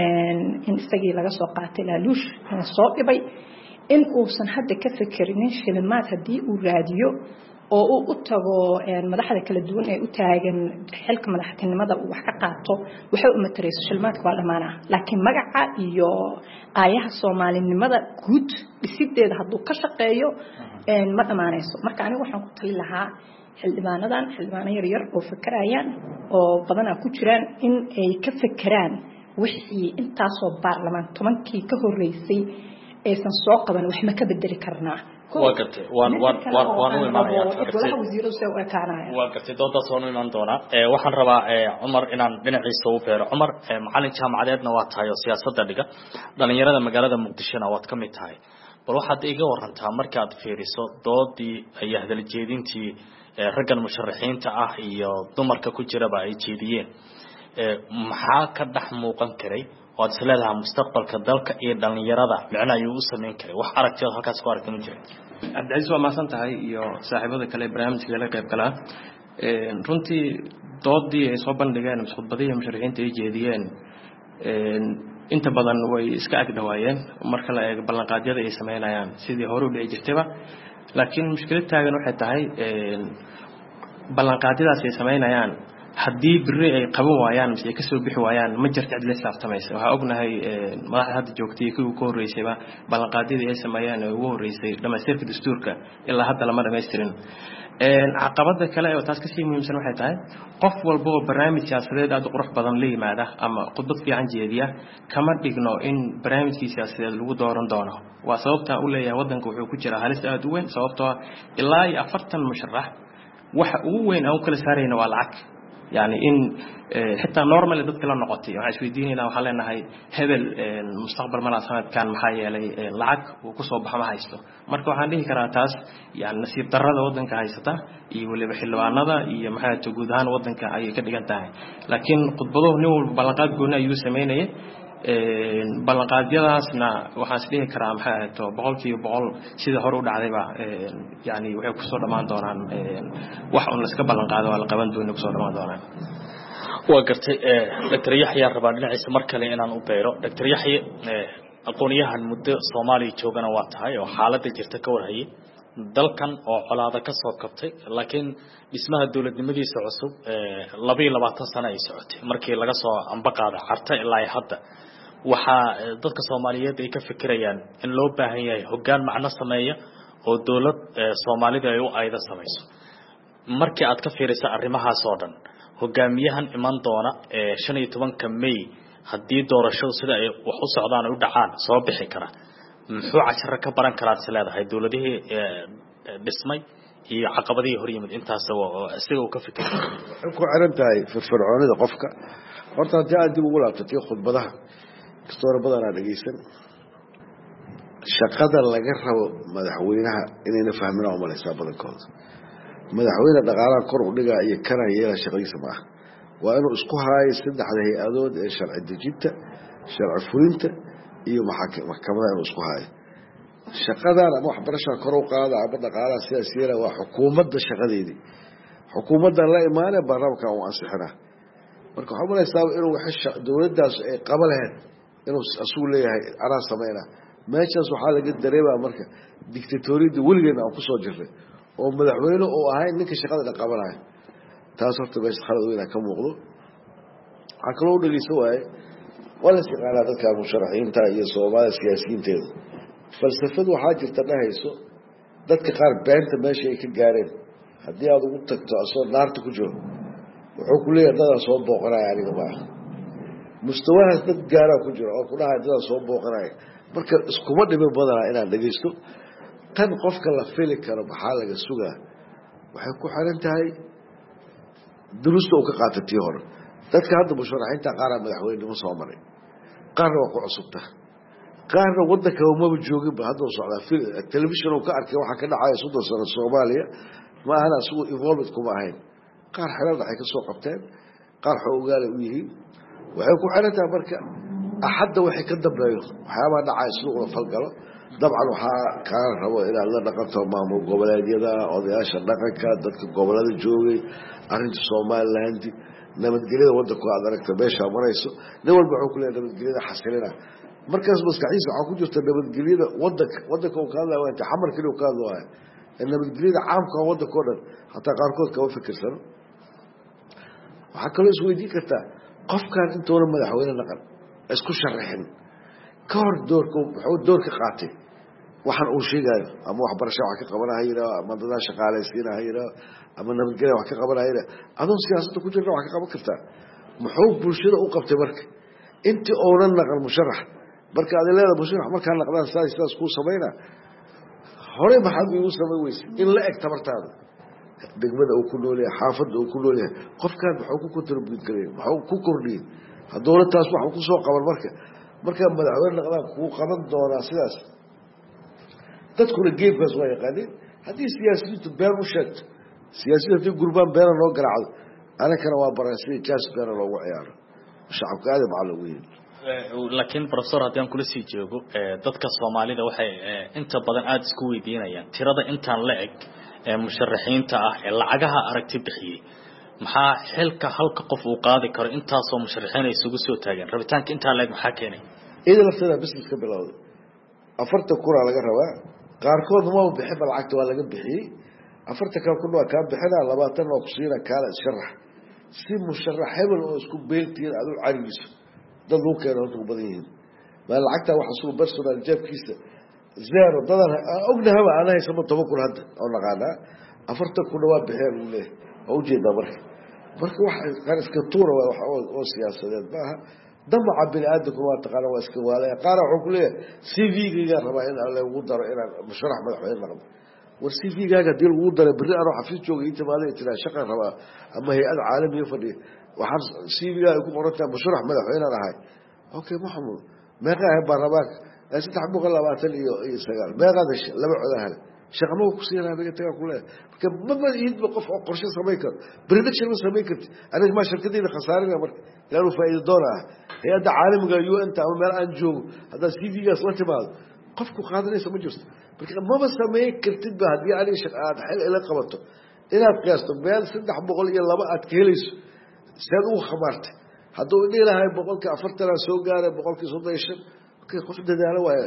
in isagii laga soo qaatay laaluush soo dhibay in uusan hadda ka fikirin shilimaad haddii uu raadiyo oo uu u tago madaxda kala duwan ee u taagan xilka madaxtinimada uu wax ka qaato waxa uu matarayso shilmaadka waa dhamaana laakiin magaca iyo aayaha Soomaalinimada guud dhisideeda hadduu ka shaqeeyo een ma dhamaanayso marka anigu waxaan ku tali lahaa xildhibaanadan xildhibaano yar yar oo fakarayaan oo badan ku jiraan in ay ka fakaraan wixii intaas oo baarlamaan tobankii ka horeysay aysan soo qaban wax ma ka bedeli karnaa وقتي وان وان وان وان ما هي وقتي وقتي دودا صونو إيمان دونا وحن ربا عمر إنان بنعي سوفير عمر محل جامعاتنا واتهاي وسياسة دقيقة لأن يرادا مقالة مقدشنا واتكمي تهاي بروح حد إيجا ورنتها مركات فيريسو دودي أيه ذا الجيدين تي رجال مشرحين تاعه يا دمر ككوجرة باي جيدين محا كدح موقن كري واد سلالها مستقبل كدلك إيه دلني يرادا معنا يوصل من كري وحرك تيار هكاس قارك نجري عبد العزيز waa maasan tahay iyo saaxiibada kale barnaamijka la qayb kala ee runtii doodii ay soo bandhigeen khudbadaha musharaxiinta ay jeediyeen ee inta badan way iska ag dhawaayeen marka la eego ballanqaadyada ay sameynayaan sidii hore u dhici jirtayba laakiin mushkilad taagan waxay tahay ee ballanqaadyadaas ay sameynayaan haddii biri ay qaban waayaan mise ka soo bixi waayaan ma jirto cid la saaftamaysa waxa ognahay madaxda hadda joogtay kuwa ka horeysayba ballanqaadyada ay sameeyaan oo ugu horeysay dhamaystirka dastuurka ilaa hadda lama dhameystirin een caqabada kale oo taas ka sii muhiimsan waxay tahay qof walba oo barnaamij siyaasadeed aad u qurux badan la yimaada ama khudbad fiican jeediya kama dhigno in barnaamijkiisa siyaasadeed lagu dooran doono waa sababta uu leeyahay wadanka wuxuu ku jira halis aad u weyn sababtoo ilaa iyo afartan musharax waxa ugu weyn aan kala saarayna waa lacag يعني إن حتى نورمال ضد كلا نقطي يعني سويديني لو حلنا هاي هبل المستقبل ملا سنة كان محايا لي العق وكسب بحما هايستو مركو عندي كراتاس يعني نسيب ترى وضن كهايسته يولي بحلو عنده ي محايا تجودان وضن كأي كده جنتاعي لكن قد بدو نور بلغات جونا يوسمينه ballanqaad yadaasna waxaan isdhihi karaa maxay ahayd boqolkiiba boqol sida hore u dhacdayba yani waxay ku soo dhamaan doonaan wax un iska ballanqaado waa la qaban doona ku soo dhamaan doonaan waa gartay Dr. Yaxya rabaa dhinaciisa mar kale inaan u beero Dr. Yaxya aqoonyahan muddo Soomaaliya joogana waa tahay oo xaaladda jirta ka warhayay dalkan oo colaada ka soo kabtay laakiin dhismaha dawladnimadiisa cusub laba iyo labaatan sano ay socotay markii laga soo amba qaada carta ilaa hadda waxa dadka Soomaaliyeed ay ka fikirayaan in loo baahan yahay hoggaan macna sameeya oo dawlad Soomaalida ay u ayda samayso markii aad ka fiiriso arrimahaas oo dhan hoggaamiyahan iman doona shan iyo tobanka May haddii doorashadu sida ay wax u socdaan u dhacaan soo bixi kara muxuu cashar ka baran karaa sileedahay dawladihii dhismay iyo caqabadihii hor yimid intaas oo isaga uu ka fikiray ku xirantahay firfircoonida qofka horta hadii aad dib ugu laabtatay khudbadaha kastoor badan aad dhageysan shaqada laga rabo madaxweynaha inayna fahmin oo malaysa badankooda madaxweyne dhaqaalaha kor u dhigaa iyo kana yeela shaqadiisa ma waa inuu isku haayo saddexda hay'adood ee sharci dejinta sharci fulinta iyo maxkamada inuu isku haayo shaqadan ama waxbarashada kor u qaada ama dhaqaalaha sidaas yeela waa xukuumadda shaqadeedii xukuumadda la imaanay barnaamijka uu ansixina marka waxa malaysaa inuu wax dawladdaas ay qaba lahayd inuu asuul leeyahay ana sameeyna meeshaas waxa laga dareemaa marka dictatoriyada weligeena aan ku soo jirnay oo madaxweyne oo ahay ninka shaqada qabanaya taas horta bas khalad weyn ka muuqdo akalo dhaliso waay wala shaqada dadka musharaxiinta iyo Soomaali siyaasiyiinteeda falsafadu waxa jirta dhahayso dadka qaar beenta meesha ay ka gaareen haddii aad ugu tagto asoo naarta ku jiro wuxuu ku leeyahay dad soo booqanaya aniga ma mustawahaas dad gaara ku jiro oo ku dhahay dad soo booqanaya marka iskuma dhibo badan inaan dhageysto tan qofka la fili karo maxaa laga sugaa waxay ku xiran tahay duruusta uu ka qaatay hore dadka hadda musharaxiinta qaar madaxweyne soo maray qaarna waa ku cusubta qaarna wadanka uma joogin ba hadda socda television oo ka arkay waxa ka dhacay soddon sano Soomaaliya ma ahna soo involved kuma ahayn qaar xalal waxay ka soo qabteen qaar xoogaal u yihiin waxay ku xiran tahay marka axadda waxay ka dambeeyo waxyaaba dhacay suuq la falgalo dabcan waxa ka rabo in la dhaqanto maamul goboleedyada odayaasha dhaqanka dadka gobolada joogay arrinta Soomaaliland nabadgelyada wadanka aad aragto beesha marayso nin walba wuxuu ku leeyahay nabadgelyada xasilina markaas maskaxiisa waxa ku jirta nabadgelyada wadanka wadanka uu ka hadlayo inta xamar kaliya uu ka hadlayo nabadgelyada caamka waddanka oo dhan hataa qaarkood kama fikirsan waxaa kaloo isweydiin kartaa qofkan intoona madaxweyne naqan isku sharaxin ka hor doorka wuxuu doorka qaatay waxaan uu sheegayo ama waxbarasho wax ka qabanaya ama dadaal shaqaalaysiinaya ama nabadgelyo wax ka qabanaya adoon siyaasadda ku jirna wax ka qaban kartaa muxuu bulshada u qabtay marka intii oonan naqan musharax marka aad leedahay musharax markaan naqdaan saas saas ku sameeyna hore maxaad ugu sameey weysay in la eg tabartaada degmada uu ku nool yahay xaafadda uu ku nool yahay qofkan wuxuu ku contribute gareeyay wuxuu ku kordhiyay haddii taas wax ku soo qaban marka marka madaxweyne naqdaan ku qaban doonaa sidaas dadkuna geedkaas waa yaqaaniin haddii siyaasiyiintu been u sheegto siyaasiyiintu gurbaan beena loo garaacdo anakana waa baran sidii jaas beena loogu ciyaaro shacabka aad baa loogu yeelay laakiin professor haddii aan kula sii joogo dadka Soomaalida waxay inta badan aad isku weydiinayaan tirada intaan la eg ee musharaxiinta ah ee lacagaha aragti bixiyay maxaa xilka halka qof uu qaadi karo intaas oo musharaxiin ay isugu soo taageen rabitaanka inta la eg maxaa keenay iyada lafteeda business ka bilowday afarta kura laga rabaa qaarkood ma bixin lacagta waa laga bixiyay afarta kale ku waa ka bixina labaatan oo ku siina kala sharax si musharax hebel oo isku beeltiin aad u cariiso dad uu keenay oo badan yihiin ma lacagta waxa soo personal jabkiisa zero dadan ognahay ana haysan toban kun hadda oo naqaana afarta kun waa bixin u leeyahay oo jeeda marka marka waxa qaar iska tuura waxa oo siyaasadeed baaha damaca bini'aadamku waa taqaan waa iska waalaya qaar wuxuu ku leeyahay C V-ga rabaa in alla ugu daro inaan musharax madaxweyne noqdo war C V-gaaga dil ugu daro bari aan xafiis joogay inta maalin tira shaqo rabaa ama hay'ad caalamiye fadhiyo waxaan C V-gaaga ku qorantaa musharax madaxweyne ahay okay maxamuud meeqa ah barabak saddex boqol labaatan iyo sagaal meeqa dash laba codahan shaqo ku siiyay naga taga kule marka ma yid qof qorshe sameey karo prediction ma sameey karti aniga ma shirkadayda khasaarinaa marka ilaanu faa'iido doona hay'adda caalamiga U N ta ama meel aan joogo hada C V-gaas la timaado qofku qaadanaysa ma jirto marka ma sameey kartid ba hadii aan shaqaad xil ila qabato inaad qiyaasto meel saddex boqol iyo laba aad ka helayso saad u khabartay hadduu ilaahay boqolka afartan soo gaaray boqolka soddon iyo shan okay qof dadaalo waa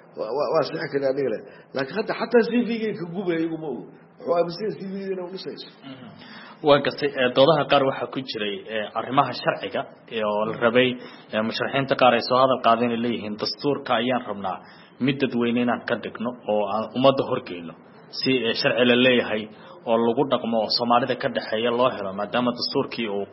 waa sax kale aniga laakiin hadda xataa C V-ga ka gubay igu ma oo amsi C V-ga inuu dhisayso waa gartay doodaha qaar waxa ku jiray arrimaha sharciga oo la rabay musharaxiinta qaar ay soo hadal qaadeen leeyihiin dastuurka ayaan rabnaa mid dadweyne inaan ka dhigno oo aan ummadda horgeeyno si sharci la leeyahay oo lagu dhaqmo Soomaalida ka dhaxeeya loo helo maadaama dastuurkii uu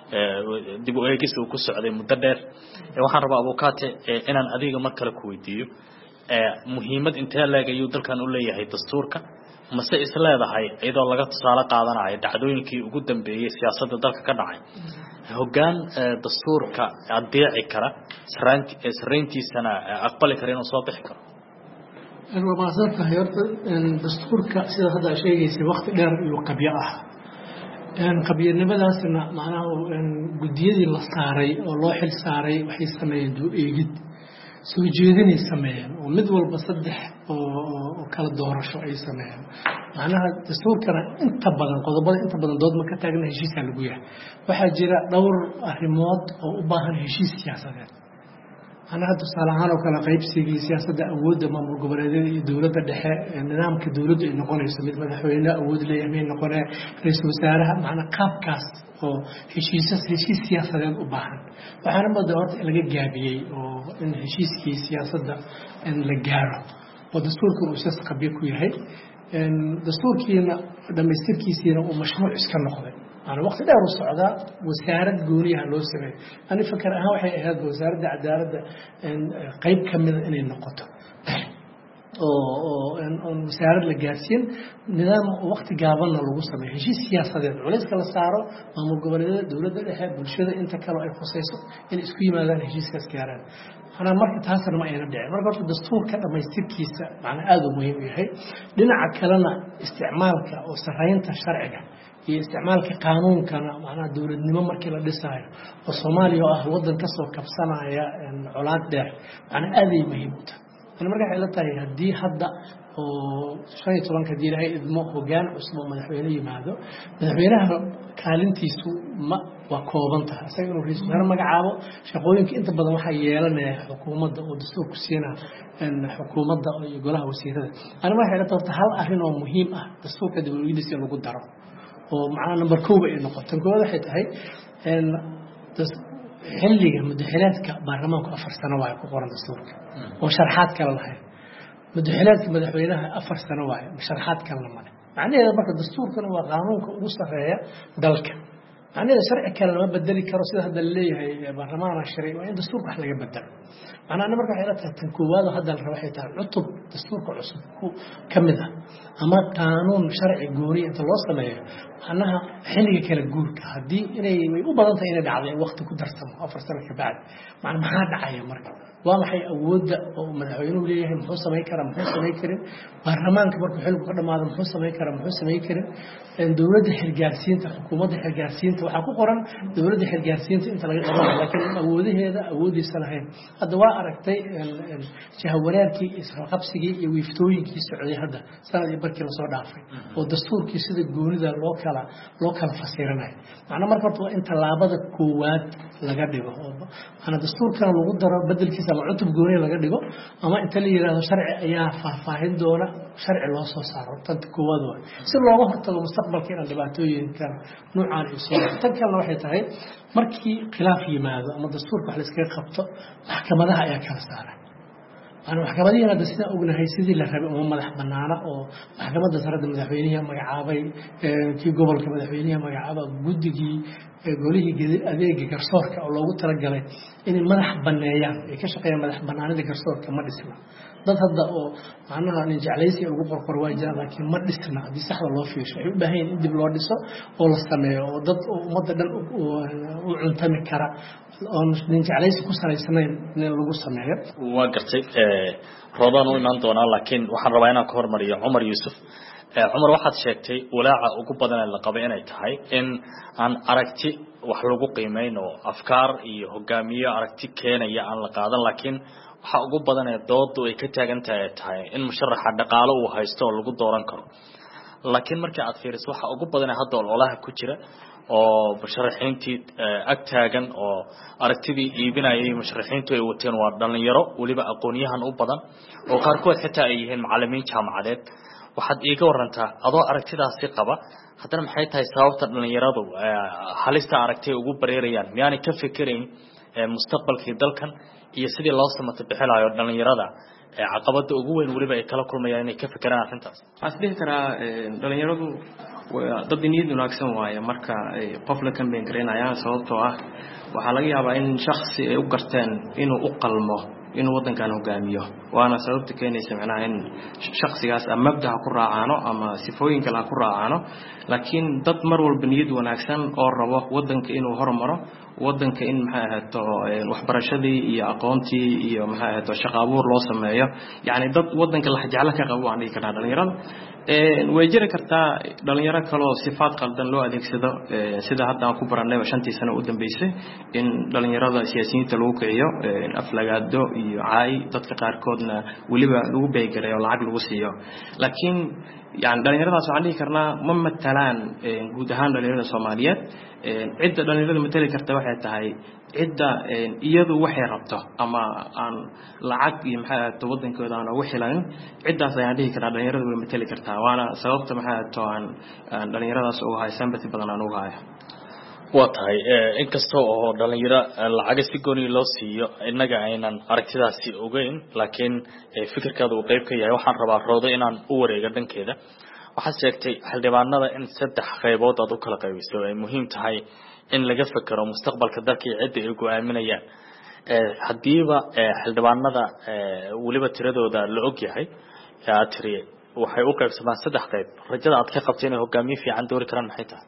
dib u eegis uu ku socday muddo dheer waxaan rabaa abukaate inaan adiga mar kale ku weydiiyo muhiimad intee leegayo dalkan u leeyahay dastuurka mase isleedahay iyadoo laga tusaale qaadanayo dhacdooyinkii ugu dambeeyay siyaasadda dalka ka dhacay hoggaan dastuurka adeeci kara sarayntiisana aqbali kara inuu soo bixi karo أنا ما صرت هيرت دستور كأسير هذا شيء يصير وقت دير يقبيعه إن قبيل نبذ سنة معناه إن جديد الصاري الله حل صاري وحي سمين دو يجد سوجيدين يسمين ومدول بصدح وكل الدور شو أي سمين معناها دستور كان أنت بدن قضبان أنت بدن ضد ما كتاجنا هشيس على جويه واحد جرا دور الرماد أو أباهن هشيس سياسة أنا هذا صالحان وكلا قيب سيجي سياسة أود ما مرقبرة دولة الدحاء النظام كدولة نقول يسمى مدحوينا أود لي أمين نقول رئيس وزراء معنا كاب كاست أو هشيس هشيس سياسة الأباهن وأنا ما دورت إلى جابي أو إن هشيس كي سياسة إن لجارة ودستور كل أساس قبيل كويه إن دستور كينا لما يصير كيسيرا ومشروع إسكان نقطة أنا وقت دار السعودة وزارة جوريها لو سمعت أنا فكر أها وحي هذا وزارة عدالة إن قيب كمل إن النقطة أو إن وزارة الجاسين نظام وقت جابنا لو سمعت هشي سياسة ده وليس كلا صاروا ما مقبلة دولة ده حب والشدة أنت كلا الخصيصة إن إسكوي ماذا هشي سكاران أنا مركز هذا ما ينبدأ مركز الدستور كذا ما يصير كيس معنى هذا مهم هي لنا عكلنا استعمالك أو سرينة الشرعية هي استعمالك قانون كان معناه دولة نمو مركز للدساية والصومالي وأهل وضن كسر كبسنا يا علاد ده معنى هذه مهمة أنا مرجع إلى تاريخ دي حدا وشيء طبعا كدير هاي إذ مو جان اسمه مدحويني ماذا مدحوينها kaalintiisu ma waa kooban tahay isaga inuu ra'iisul wasaare magacaabo shaqooyinka inta badan waxaa yeelanaya xukuumadda oo dastuurku siina xukuumadda iyo golaha wasiirada ana waxay la tahay hal arrin oo muhiim ah dastuurka dawladdiisa lagu daro oo macna number two ay noqoto kooda waxay tahay in xilliga madaxweynaha baarlamaanka afar sano waa ku qoran dastuurka oo sharaxaad kala lahayn madaxweynaha madaxweynaha afar sano waa sharaxaad kala ma leh macnaheedu marka dastuurkan waa qaanuunka ugu sareeya dalka macnaheedu sharci kale lama bedeli karo sida hadda leeyahay baarlamaanka sharci waa in dastuurka wax laga bedelo macnaheedu marka waxay la tahay tan koowaad hadda la rabo waxay tahay cutub dastuurka cusub ku kamid ah ama qaanuun sharci gooni inta loo sameeyo macnaha xilliga kala guurka hadii inay way u badan tahay inay dhacdo waqti ku darsamo afar sano ka bacd macnaha maxaa dhacaya marka waa maxay awoodda oo madaxweynuhu leeyahay muxuu sameyn karaa muxuu sameyn karin baarlamaanka markuu xilku ka dhamaado muxuu sameyn karaa muxuu sameyn karin dawladda xilgaarsiinta xukuumadda xilgaarsiinta waxa ku qoran dawladda xilgaarsiinta inta laga qabanayo laakiin awoodaheeda awoodiisa lahayn hadda waa aragtay jahawaraarkii isqabsigii iyo wiiftooyinkii socday hadda sanad barkii la soo dhaafay oo dastuurkii sida goonida loo kala loo kala fasiranayo macna marka waa in talaabada koowaad laga dhigo oo ana dastuurkan lagu daro bedelkiisa ama cutub gooni laga dhigo ama inta la yiraahdo sharci ayaa faahfaahin doona sharci loo soo saaro tan koowaad waa si looga hortago mustaqbalka in dhibaatooyinka noocan ay soo tan kale waxay tahay markii khilaaf yimaado ama dastuurka wax la iska qabto maxkamadaha ayaa kala saaray أنا محكمة دي أنا دستنا أقول هاي سيدي اللي ربي أمم مدح بنانا أو محكمة دسرة المدحوينية مجعابي كي قبل كمدحوينية مجعابة جدجي قوليه جد أذيك كرصور كأولو قلت رجله إن المدح بنايان كشقي مدح بنانا دي كرصور كما دسنا ده هذا أو معناها نرجع ليسي أو قبل قرواجا لكن ما دسنا دي سحر الله فيه شيء بهين إدي بلادسة ولا استمع وضد ومدة وعنتمي كرا نرجع ليسي كسر السنين نلقو استمع وقرتي رضان وإيمان دونا لكن وحن رواينا كهر مريا عمر يوسف عمر واحد شاكتي ولاعة وقبضنا اللقبين أي تهاي إن عن أركتي وحلقو قيمين وأفكار هجامية أركتي كان يا عن لقادا لكن waxa ugu badan ee doodu ay ka taagan tahay in musharaxa dhaqaale uu haysto oo lagu dooran karo laakiin markii aad fiiriso waxa ugu badan hadda ololaha ku jira oo musharaxiintii ag taagan oo aragtidii iibinayay musharaxiintu ay wateen waa dhalinyaro waliba aqoonyahan u badan oo qaarkood xitaa ay yihiin macallimiin jaamacadeed waxaad iiga warantaa adoo aragtidaasi qaba haddana maxay tahay sababta dhalinyaradu halista aragtay ugu bareerayaan miyaanay ka fikirayn mustaqbalkii dalkan iyo sidii loo samato bixilayo dhalinyarada ee caqabada ugu weyn waliba ay kala kulmayaan inay ka fikiraan arrintaas asbih kara dhalinyaradu dad niyad wanaagsan waaye marka qof la kambeyn gareynayaan sababtoo ah waxa laga yaabaa in shakhsi ay u garteen inuu u qalmo inuu wadankan hogaamiyo waana sababta keenaysa macnaha in shakhsigaas ama mabdaha ku raacaano ama sifooyin kale ku raacaano laakiin dad mar walba niyad wanaagsan oo rabo wadanka inuu horumaro wadanka in maxay ahaato waxbarashadii iyo aqoontii iyo maxay ahaato shaqo abuur loo sameeyo yaani dad wadanka la jecel ka qabo aan kana dhalinyarada ee way jiri kartaa dhalinyaro kale oo sifaad qaldan loo adeegsado sida hadda aan ku baranay shantii sano u dambeysay in dhalinyarada siyaasiyiinta lagu kiciyo aflagaado iyo caay dadka qaar koodna waliba lagu beegareeyo lacag lagu siiyo laakiin يعني dhalinyaradaas waxaan dhihi karnaa ma matalaan guud ahaan dhalinyarada Soomaaliyeed cidda dhalinyarada matali karta waxay tahay cidda iyadu waxay rabto ama aan lacag iyo maxay ahayd wadankooda aan ugu xilan ciddaas ayaan dhihi karnaa dhalinyarada way matali kartaa waana sababta maxay ahayd aan dhalinyaradaas ugu haysan bati badan aan ugu hayo watahay in kasto oo dhalinyaro lacag si gooni loo siiyo inaga aynan aragtidaasi ogeyn laakiin fikirkaadu uu qayb ka yahay waxaan rabaa roodo inaan u wareego dhankeeda waxa sheegtay xildhibaanada in saddex qaybood aad u kala qaybiso ay muhiim tahay in laga fakaro mustaqbalka dalka cid ay go'aaminayaan hadiiba xildhibaanada waliba tiradooda la og yahay yaa tiriye waxay u qaybsamaan saddex qayb rajada aad ka qabtay inay hogaamiye fiican doori karaan maxay tahay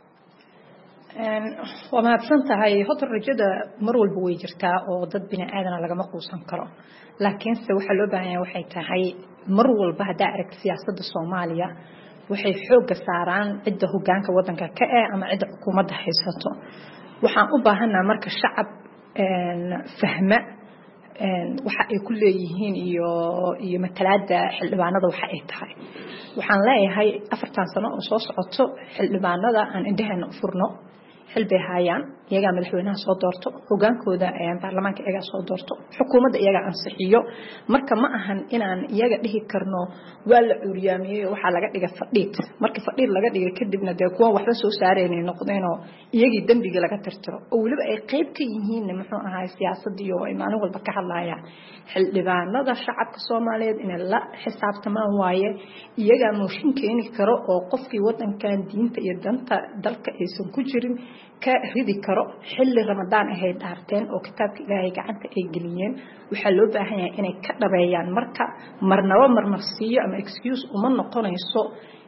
وما بسنتها هي هذا الرجال مروا البوي جرتا أو ضد بناء آدم على جماعة قوسن كرا لكن سو حلو بها وحيتها هي مروا البها دائرة سياسة الصومالية وحي حوج ساران عده جانك وطن كأ أما عده حكومة حيسته وحن أباهنا مركز الشعب فهمة وحق كل يهين يو يمثلات حلبانة وحقتها وحن لا هي أفرتان سنة وصوص عطو حلبانة عن عندها نفرنا xil bay hayaan iyaga madaxweynaha soo doorto hogaankooda ee baarlamaanka iyaga soo doorto xukuumadda iyaga ansixiyo marka ma ahan inaan iyaga dhihi karno waa la cuuriyaamiyay waxa laga dhigay fadhiid marka fadhiid laga dhigay kadibna de kuwa waxba soo saareen noqdeen oo iyagii dambiga laga tirtiro oo waliba ay qayb ka yihiin muxuu ahaa siyaasadii oo ay maalin walba ka hadlayaan xildhibaanada shacabka Soomaaliyeed in la xisaabtamaan waaye iyaga mooshin keeni karo oo qofkii wadankan diinta iyo danta dalka aysan ku jirin ka ridi karo xilli ramadaan ahayd dhaarteen oo kitaabka Ilaahay gacanta ay geliyeen waxa loo baahan yahay inay ka dhabeeyaan marka marnaba marmarsiyo ama excuse uma noqonayso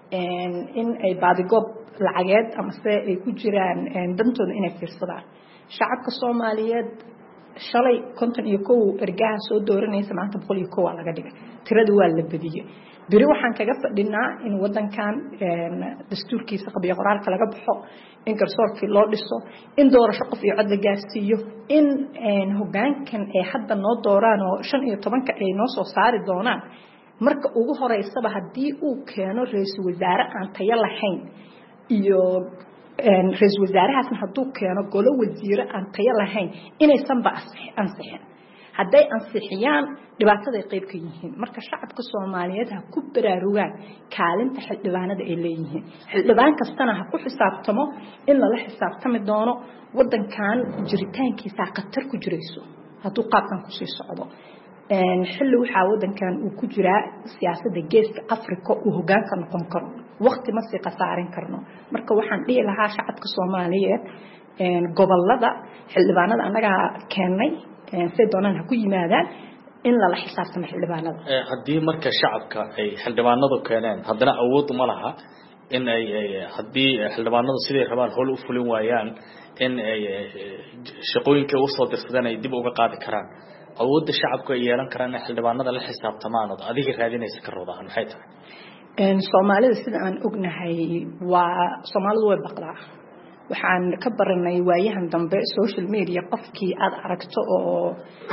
in ay baadigob lacageed ama se ay ku jiraan dantooda inay fiirsadaan shacabka Soomaaliyeed shalay konton iyo kow ergaha soo dooranaysa maanta boqol iyo kow laga dhigay tiradu waa la badiyay biri waxaan kaga fadhinaa in wadankan dastuurkiisa qabiyo qoraalka laga baxo in garsoorkii loo dhiso in doorasho qof iyo cod la gaarsiiyo in hoggaankan ay hadda noo dooraan oo shan iyo tobanka ay noo soo saari doonaan marka ugu horeysaba haddii uu keeno ra'iisul wasaare aan tayo lahayn iyo ra'iisul wasaarahaasna hadduu keeno golo wasiire aan tayo lahayn inaysan ba ansixin hadday ansixiyaan dhibaatada ay qayb ka yihiin marka shacabka Soomaaliyeed ha ku baraarugaan kaalinta xildhibaanada ay leeyihiin xildhibaan kastana ha ku xisaabtamo in la xisaabtami doono wadankan jiritaankiisa khatar ku jirayso hadduu qaabkan ku sii socdo xilli waxa wadankan uu ku jiraa siyaasadda geeska Afrika uu hoggaanka noqon karo waqti ma sii qasaarin karno marka waxaan dhihi lahaa shacabka Soomaaliyeed gobolada xildhibaanada anaga keenay say doonaan ha ku yimaadaan in la xisaabtamo xildhibaanada haddii marka shacabka ay xildhibaanadu keeneen haddana awood uma laha in ay haddii xildhibaanadu siday rabaan howl u fulin waayaan in ay shaqooyinka u soo dirsadaan ay dib uga qaadi karaan awoodda shacabku ay yeelan karaan xildhibaanada la xisaabtamaan oo adiga raadinaysa ka roodaan maxay tahay een Soomaalida sida aan ognahay waa Soomaalidu way baqdaa waxaan ka baranay waayahan dambe social media qofkii aad aragto oo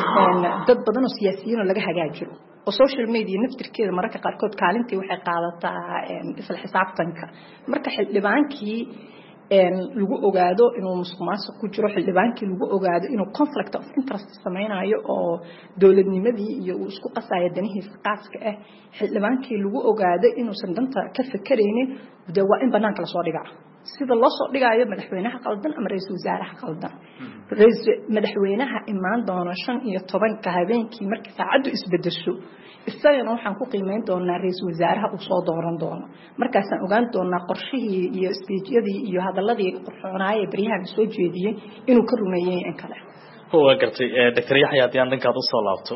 dad badan oo siyaasiyiin laga hagaajiro oo social media naftirkeeda mararka qaar kood kaalintii waxay qaadataa isla xisaabtanka marka xildhibaankii een lagu ogaado inuu musuqmaasuq ku jiro xildhibaankii lagu ogaado inuu conflict of interest sameeynayo oo dawladnimadii iyo uu isku qasayo danihiisa qaaska ah xildhibaankii lagu ogaado inuu san danta ka fakareynin wada waa in banaanka la soo dhigaa sida loo soo dhigayo madaxweynaha qaldan ama ra'iisul wasaaraha qaldan ra'iisul madaxweynaha imaan doono shan iyo toban ka habeenkii markii saacadu isbedesho isagana waxaan ku qiimeyn doonaa ra'iisul wasaaraha uu soo dooran doono markaas aan ogaan doonaa qorshihii iyo speech-yadii iyo hadaladii qorxoonaayay bariyahan soo jeediyay inuu ka rumeeyay in kale هو قرتي دكتور يحيى ديان دنك هذا صلاته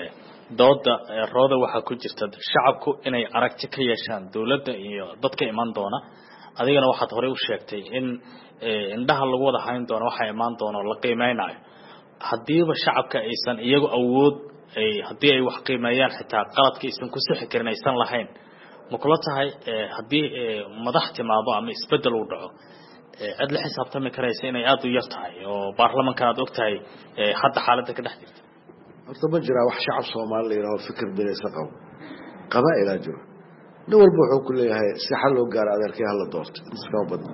ضد الرادة وحكوا جرت شعبكم إني أركت كيشان دولة ضد إيمان دونا هذه أنا واحد هري وشكتي إن إن ده اللي وضع حين دونا وحي إيمان دونا لقيمين عاي هديه الشعب كإنسان يجو أود هديه أي وحقي ميان حتى قلت كإنسان كسر حكرنا إنسان لحين مقولتها هاي هديه مضحتي مع بعض يسبدل وضعه عدل حساب تم كريسين أيادو يرتاي وبرلمان كانت وقتها حتى حالته كده حديث. أرتبط جرا وح شعب صومالي له فكر بين سقو قبائل أجر دول بوحو كل هاي سحل وقال على ذلك هلا دورت سقو بدنا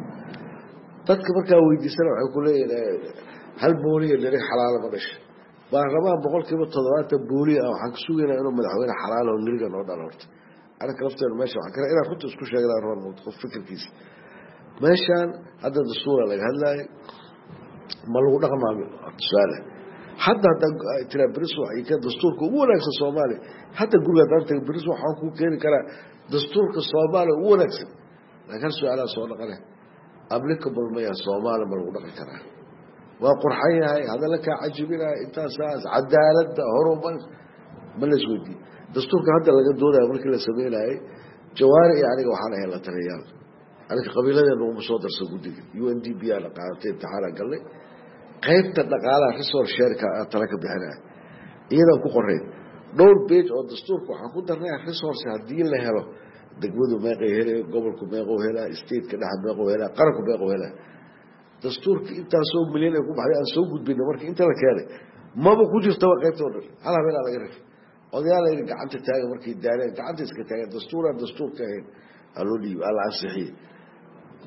تذكر كويدي سنة كل هل بولي اللي ريح حلال ما بش برلمان بقول كم التضارات بولي أو حنكسوي أنا إنه مدعوين حلال ونرجع نقعد على الأرض أنا كلفت الماشي وحكرا إلى كنت أسكت شغلة روان فكر كيس ماشان هذا الدستور اللي هلا ما له رقم سؤاله حتى ترى برسوا يكاد دستور كولا كس الصومالي حتى يقول لك أنت برسوا حكوا كين كلا دستور كالصومالي ولا كس لكن سؤال سؤال قاله قبلك بالمية الصومالي ما له رقم كلا وقرحية هاي هذا لك عجبنا أنت أساس عدالة هروب ملش ودي دستور كهذا اللي قد دوره أمريكا اللي سمينا هاي جواري يعني وحنا هلا تريال أنا كقبيلة إنه مصادر سعودي يو إن دي بي على قاعدة تعالى قال لي قيد تنقالة رسول الشركة ترك بهنا إذا كقرين دور بيج أو دستور كحكون درنا رسول سعودي له هلا دقودو ما قيه هلا قبل كم قيه هلا استيت كده حد ما قيه هلا قرق ما قيه هلا دستور أنت سوق مليون يكون بعدين سوق بينه مرك أنت لكاله ما بقول يستوى قيد تقدر على بلا على غيره وده على إنك أنت تاجر مرك الدارين أنت أنت سكتاجر دستور دستور كهين قالوا لي على الصحيح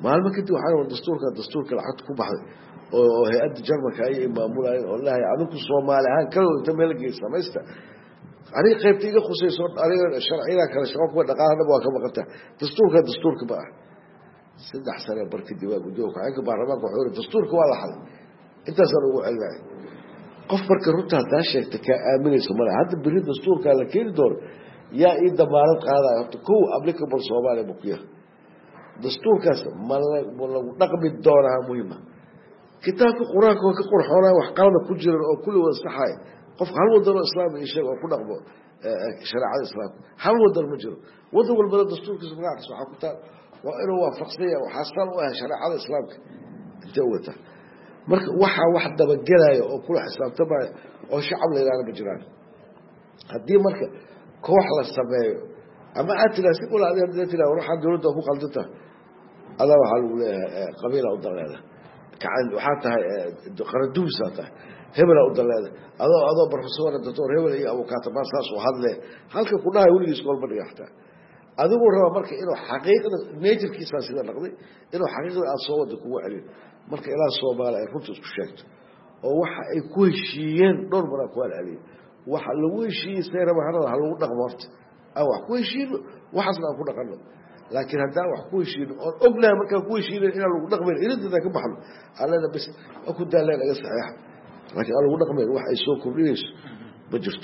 maalmo kadib waxaa dastuurka dastuurka lacagta ku baxday oo hay-adda jarmalka ay maamulayeen oo lahay adinku Soomaali ahaan kala inta meel gees samaysta aniga qaybta iga khusayso aniga sharciga kala shaqo ku dhaqaalaha waa ka maqanta dastuurka dastuurka baa saddex sano barkii diwaan gudooka ayga baarlamaanka wuxuu dastuurka waa la xal intaas aan ugu celinahay qof marka runta hadaa sheegta ka aaminayso mala hadda bari dastuurka la keeni doono yaa ii damaanad qaadaya horta kow applicable Soomaali bukiya dastuurkaas ma lagu dhaqmi doonaa muhiima kitaabka quraanka oo ka qurxoonaa wax qalad ku jira oo kulli wada saxay qof hal wadan oo islaam iyo shay oo ku dhaqmo shariicada islaamka hal wadan ma jiro wadan walba dastuurkiisa magaciisa waxa ku taa waa inuu waafaqsanya waxa sal u ah shariicada islaamka inta wata marka waxa wax daba galaya oo kula xisaabtamaya oo shacab leeyahay ma jiraan hadii marka koox la sameeyo ama aad la si kula aad la waxa dawladda ku qaldata ada waxa lagu leeyahay qabiila u daleeda kaan waxa tahay qaraduusa tahay hebela u daleeda adoo adoo professor doctor hebel iyo abukaata baasaas oo hadle halka ku dhahay waligiis kolba dhigta adigu raba marka inuu xaqiiqada nature-kiisa sida noqday inuu xaqiiqada aad soo wada kugu celin marka ilaa Soomaali ay runta isku sheegto oo waxa ay ku heshiiyeen dhowr mar ku celin waxa lagu heshiiyay sayra baharada hal lagu dhaqmo horta aw wax ku heshiiyo waxaasna ku dhaqano laakiin hadaa wax ku heshiiyo oo ognahay marka ku heshiiyo in lagu dhaqmo ilaa ka baxno alada bas ku daaleen laga saxiix laakiin lagu dhaqmo wax ay soo kordhinayso ma jirto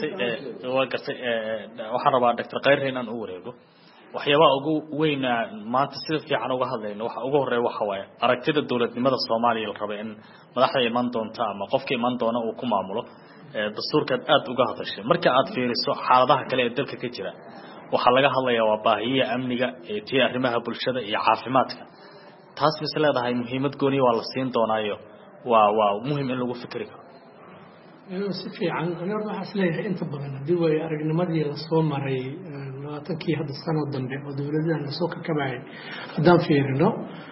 waa gartay waxaan rabaa Doctor Khayr inaan u wareego waxyaabaha ugu weyn maanta sida fiican uga hadlayno waxa ugu horeeya waxa waaye aragtida dawladnimada Soomaaliya la rabo in madaxda iman doonta ama qofkii iman doona uu ku maamulo dastuurka aad uga hadashay marka aad fiiriso xaaladaha kale ee dalka ka jira waxa laga hadlayaa waa baahiyaha amniga ee tii arrimaha bulshada iyo caafimaadka taas mis leedahay muhiimad gooni waa la siin doonaayo waa waa muhiim in lagu fikri karo si fiican ana waxa isleeyahay inta badan hadii way aragnimadii la soo maray labaatankii hadda sano dambe oo dawladda la soo kakabay hadaan fiirino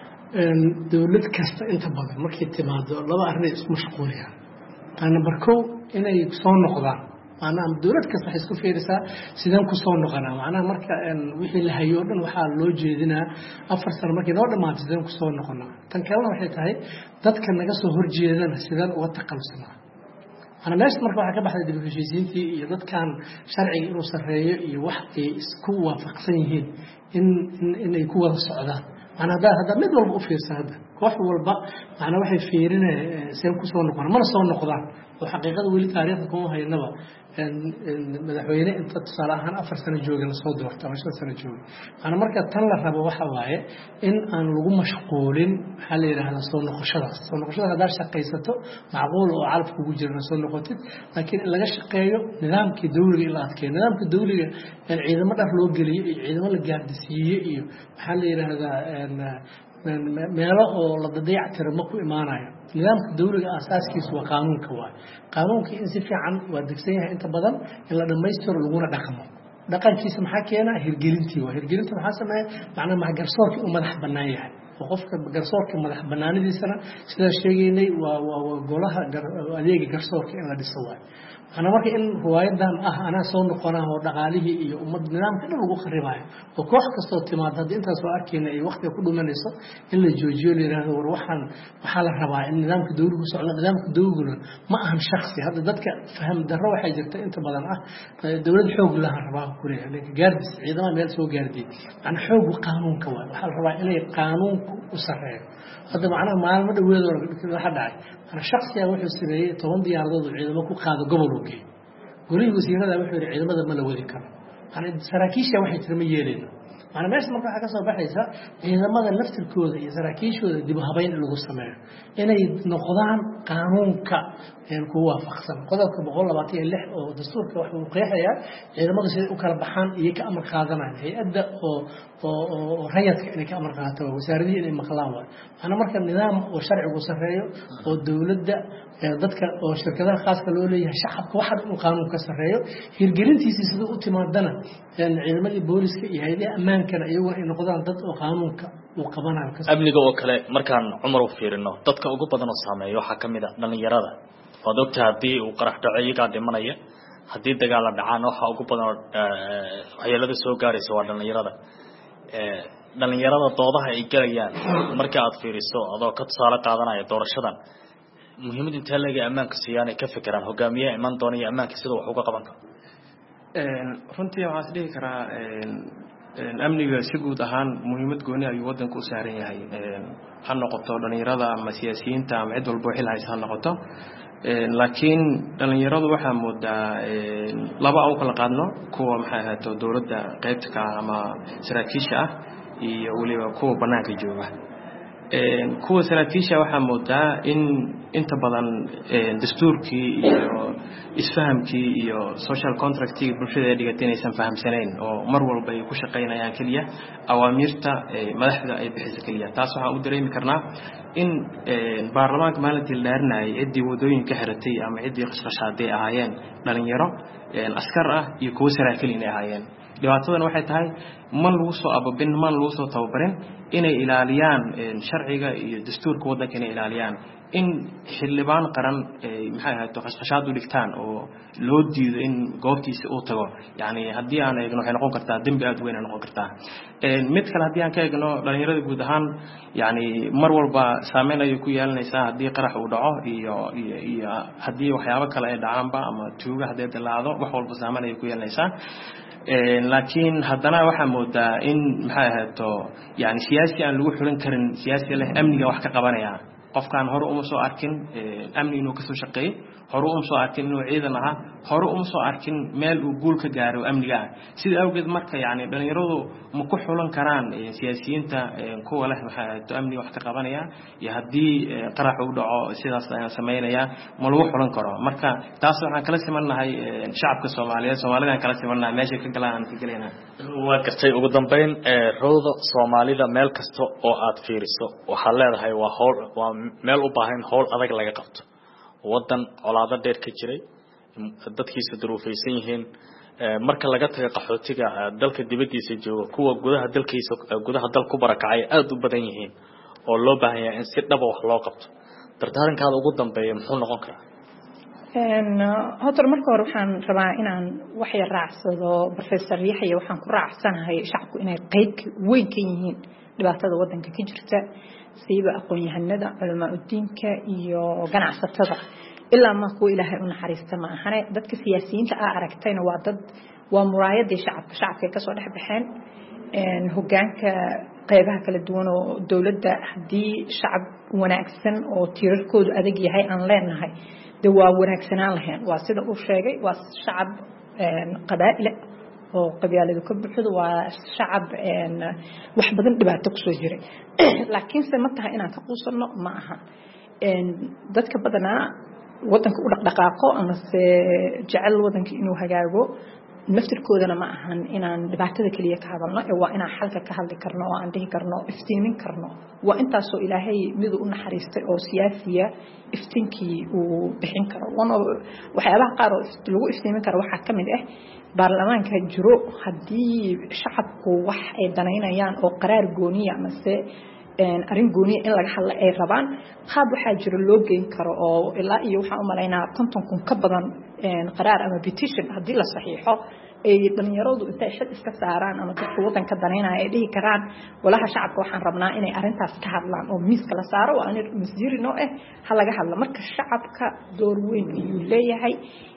dawlad kasta inta badan markii timaado laba arrin isku mashquuliyaan ana barkow inay soo noqdaan ana dawlad kasta waxay isku fiirisaa sidaan ku soo noqonaa macnaha marka wixii la hayo dhan waxa loo jeedinaa afar sano markii noo dhamaado sidaan ku soo noqonaa tan kale waxay tahay dadka naga soo horjeedana sidaan uga taqalsanaa أنا ناس مرة واحد كبح هذا بالفيزينتي يضد كان شرعي إنه سرية يوحد إسكوا فقسينهن إن إن إن يكون الصعداء أنا هذا هذا مدة البؤفير هذا كوح والباء أنا واحد فيرنا سيمكو صون نقطة ما صون نقطة وحقيقة ولي تاريخكم هاي النوع madaxweyne inta tusaale ahaan afar sano joogay la soo doortay ama shan sano joogay ana marka tan la rabo waxa waaye in aan lagu mashquulin waxa la yiraahdo soo noqoshadaas soo noqoshada hadaa shaqaysato macquul oo calaf kugu jira soo noqotid laakiin laga shaqeeyo nidaamkii dawliga ila adkeeyo nidaamka dawliga in ciidamada dhar loo geliyo iyo ciidamada la gaardisiiyo iyo waxa la yiraahdaa meelo oo la dadeec tirmo ku imaanayo nidaamka dawliga asaaskiisu waa qaanuunka waa qaanuunka in si fiican waa degsan yahay inta badan in la dhameystiro laguna dhaqmo dhaqankiisa maxaa keena hirgelintii waa hirgelinta maxaa sameeya macna ma garsoorka uu madax banaan yahay oo qofka garsoorka madax banaanidiisana sida sheegaynay waa waa golaha adeega garsoorka in la dhiso waa أنا مركي إن روايدان أه أنا صون قناه ودقاله إيه ومد نظام كله لغو خرباية وكوح كستو تماد هذا أنت سؤال كينا أي وقت يكون من يصير إلا جوجيو اللي راه وروحان وحال الرباية النظام كدور بس على النظام كدور ما أهم شخصي هذا ذاتك فهم دروح حاجة أنت بدل أه دولة حقوق لها الرباية كوريا يعني جاردس عندما بيلسوا جاردي عن حقوق قانون كوان وحال الرباية إلى قانون وسريع هذا معناه ما المدة ولا ولا حد عاي أنا شخصي أروح السبعية طبعا دي عرضه العيد ما كو قاعد قبل وكي قولي وزير هذا أروح العيد ما ده ما لو ذكر أنا سراكيش يا واحد ترميه لنا أنا ما أسمع حاجة صباح يسا إذا ما ده نفس الكود إذا سراكيش وده دي بهبين اللي قصة أنا نقضان قانون ك يعني قوة فخصا قدر كبقول بعطيه اللح أو دستور كواحد مقيح يا إذا ما ده وكان بحان يك أمر خاضنا هي أدى أو أو ريت يعني كأمر خاطر وساردي اللي مخلاوة أنا مركب النظام وشرع وسرية والدولة ده ضدك والشركات الخاصة الأولى شعب واحد وقانون كسرية هي الجرين تيسي سدوا تمادنا يعني علم البوليس هي أمان كان أيوة إنه قدر ضد وقانون وقبنا أبني جوا كله مركان عمره فير إنه ضدك أوجو بدنا الصامي وحكم ده لأن يراده فدكت هدي وقرح دعية قاعد منايا هدي دجال دعانه وحا أوجو بدنا هي لذي سوكاري سوى لأن يراده dhalinyarada doodaha ay galayaan markii aad fiiriso adoo ka tusaale qaadanaya doorashadan muhiimad inta laga ammaanka siiyaan ay ka fikiraan hogaamiyaha iman doona iyo ammaanka sida wax uga qaban karo runtii waxaan is dhihi karaa amniga si guud ahaan muhiimad gooni ayuu wadanku u saaran yahay ha noqoto dhalinyarada ama siyaasiyiinta ama cid walba xil haysa ha noqoto laakiin dhalinyaradu waxaa moodaa laba aan u kala qaadno kuwa maxay ahaato dowladda qaybta ka ama saraakiisha ah iyo waliba kuwa banaanka jooga kuwa saraakiisha waxaa moodaa in inta badan dastuurkii iyo isfahamkii iyo social contractii bulshada ay dhigatay inaysan fahamsanayn oo mar walba ay ku shaqaynayaan kaliya awaamirta madaxda ay bixiso kaliya taas waxaan u dareemi karnaa in baarlamaanka maalintii la dhaarinayay ciddii wadooyinka xiratay ama ciddii qashqashaaday ahaayeen dhalinyaro askar ah iyo kuwa saraakiil inay ahaayeen dhibaatadana waxay tahay man lagu soo ababin man lagu soo tababarin inay ilaaliyaan sharciga iyo dastuurka waddanka inay ilaaliyaan in xildhibaan qaran maxay ahayd qashqashaad u dhigtaan oo loo diido in goobtiisa uu tago yani haddii aan eegno waxay noqon kartaa dembi aad weyn ay noqon kartaa mid kale haddii aan ka eegno dhalinyarada guud ahaan yani mar walba saameyn ayay ku yeelanaysaa haddii qarax uu dhaco iyo iyo iyo haddii waxyaabo kale ay dhacaanba ama tuuga haddii dilaacdo wax walba saameyn ayay ku yeelanaysaa laakiin haddana waxaa moodaa in maxay ahaato yani siyaasi aan lagu xulin karin siyaasi leh amniga wax ka qabanaya qofkaan hore uma soo arkin amni inuu ka soo shaqeeyay hore uma soo arkin inuu ciidan ahaa hore uma soo arkin meel uu guul ka gaaro amniga ah sida awgeed marka yani dhalinyaradu ma ku xulan karaan siyaasiyiinta kuwa leh maxay ahaato amni wax ka qabanaya iyo haddii qarax uu dhaco sidaas ayaan sameynaya ma lagu xulan karo marka taas waxaan kala simannahay shacabka Soomaaliyeed Soomaalida kala simannahay meesha ka galaan ka galeyna waa gartay ugu dambeyn rooda Soomaalida meel kasto oo aad fiiriso waxa leedahay waa howl waa meel u baahan howl adag laga qabto wadan colaado dheer ka jiray dadkiisa duruufaysan yihiin marka laga tago qaxootiga dalka dibadiisa jooga kuwa gudaha dalkiisa gudaha dal ku barakacay aad u badan yihiin oo loo baahan yahay in si dhab ah wax loo qabto dardaarankaada ugu dambeeya muxuu noqon karaa een hotor marka hore waxaan rabaa inaan wax yar raacsado professor Yaxya waxaan ku raacsanahay shacabku inay qayb weyn ka yihiin dhibaatada wadanka ka jirta siiba aqoon-yahanada culamaa diinka iyo ganacsatada ilaa ma ku ilaahay u naxariista ma ahane dadka siyaasiyiinta ah aragtayna waa dad waa muraayadii shacabka shacabka ka soo dhex baxeen een hogaanka qaybaha kala duwan oo dawladda hadii shacab wanaagsan oo tiirarkoodu adag yahay aan leenahay waa wanaagsanaan lahayn waa sida uu sheegay waa shacab een qabaa'il oo qabyaaladu ka buuxdo waa shacab een wax badan dhibaato ku soo jiray laakiin se ma tahay inaan ka quusano ma aha een dadka badanaa wadanka u dhaqdhaqaaqo ama se jecel wadanka inuu hagaago naftirkoodana ma ahan inaan dhibaatada kaliya ka hadalno ee waa inaan xalka ka hadli karno oo aan dhihi karno iftiimin karno waa intaasoo ilaahay mid u naxariistay oo siyaasiya iftiinkii uu bixin karo waxyaabaha qaar oo lagu iftiimin karo waxaa ka mid ah baarlamaanka jiro haddii shacabku wax ay danaynayaan oo qaraar gooniya amase arrin gooniya in laga hadla ay rabaan qaab waxaa jiro loo geyn karo oo ilaa iyo waxaan u malaynaa konton kun ka badan qaraar ama petition haddii la saxiixo ay dhalinyaradu intay xil iska saaraan ama dadka wadanka danaynaya ay dhihi karaan walaha shacabka waxaan rabnaa inay arrintaas ka hadlaan oo miiska la saaro waa in masjiri noo ah ha laga hadla marka shacabka door weyn ayuu leeyahay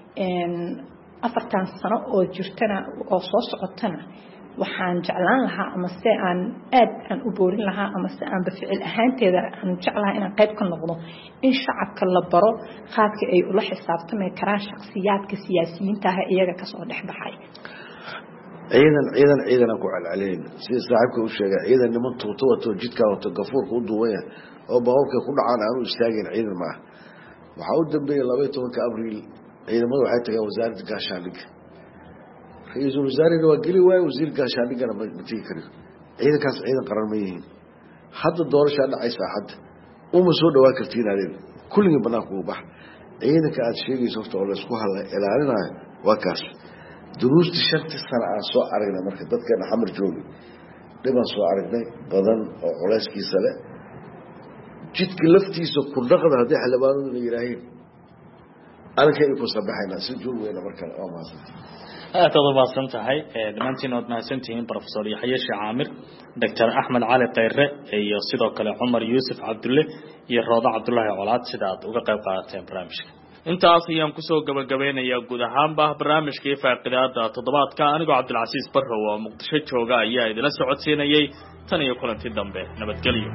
afartan sano oo jirtana oo soo socotana waxaan jeclaan lahaa ama se aan aad aan u boorin lahaa ama se aan ficil ahaanteeda aan jeclahay inaan qayb ka noqdo in shacabka la baro qaabka ay ula xisaabtamay karaan shakhsiyaadka siyaasiyiinta ah iyaga ka soo dhex baxay ciidan ciidan ciidan ku calcaleyn sida saaxiibka uu sheegay ciidan niman tuuto wato jidka wato gafuurka u duubaya oo baabuurka ku dhacaan aanu istaagin ciidan ma waxa uu dambeeyay laba iyo tobanka abriil ciidamadu waxay tagaan wasaaradda gaashaandhigga ra'iisul wasaaraha waa geli waay wasiir gaashaandhiggana ma tii karo ciidankaas ciidan qaran ma yihiin hadda doorasho dhacaysa hadda uma soo dhawaa kartiin adeen kulliga banaanka u bax ciidanka aad sheegayso horta oo la isku halay ilaalinayo waa kaas duruusti shantii sano aan soo aragnay marka dadkeena xamar joogi dhiban soo aragnay badan oo culayskiisa leh jidka laftiisa ku dhaqda haddii xildhibaanadu la yiraahdeen alkay ku sabaxayna si joog weyn marka oo maasay aad u baasan tahay dhamaantiin ood mahadsantihiin professor Yaxye Shaamir Doctor Axmed Cali Qayre iyo sidoo kale Cumar Yuusuf Cabdulle iyo Rooda Cabdullaahi Colaad sidaad uga qayb qaadateen barnaamijka intaas ayaan ku soo gabagabeynayaa guud ahaanba barnaamijkii faaqidaada toddobaadka anigoo Cabdilcasiis Barrow oo Muqdisho jooga ayaa idila socodsiinayay tan iyo kulanti dambe nabadgelyo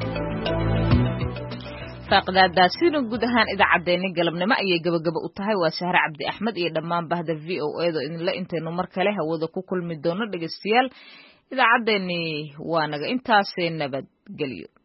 faaqidaadaasina guud ahaan idaacadeena galabnimo ayay gabagaba u tahay waa Sahra Cabdi Axmed iyo dhammaan bahda V O A do in la inteenu mar kale hawada ku kulmi doono dhageystayaal idaacadeeni waa naga intaas nabadgelyo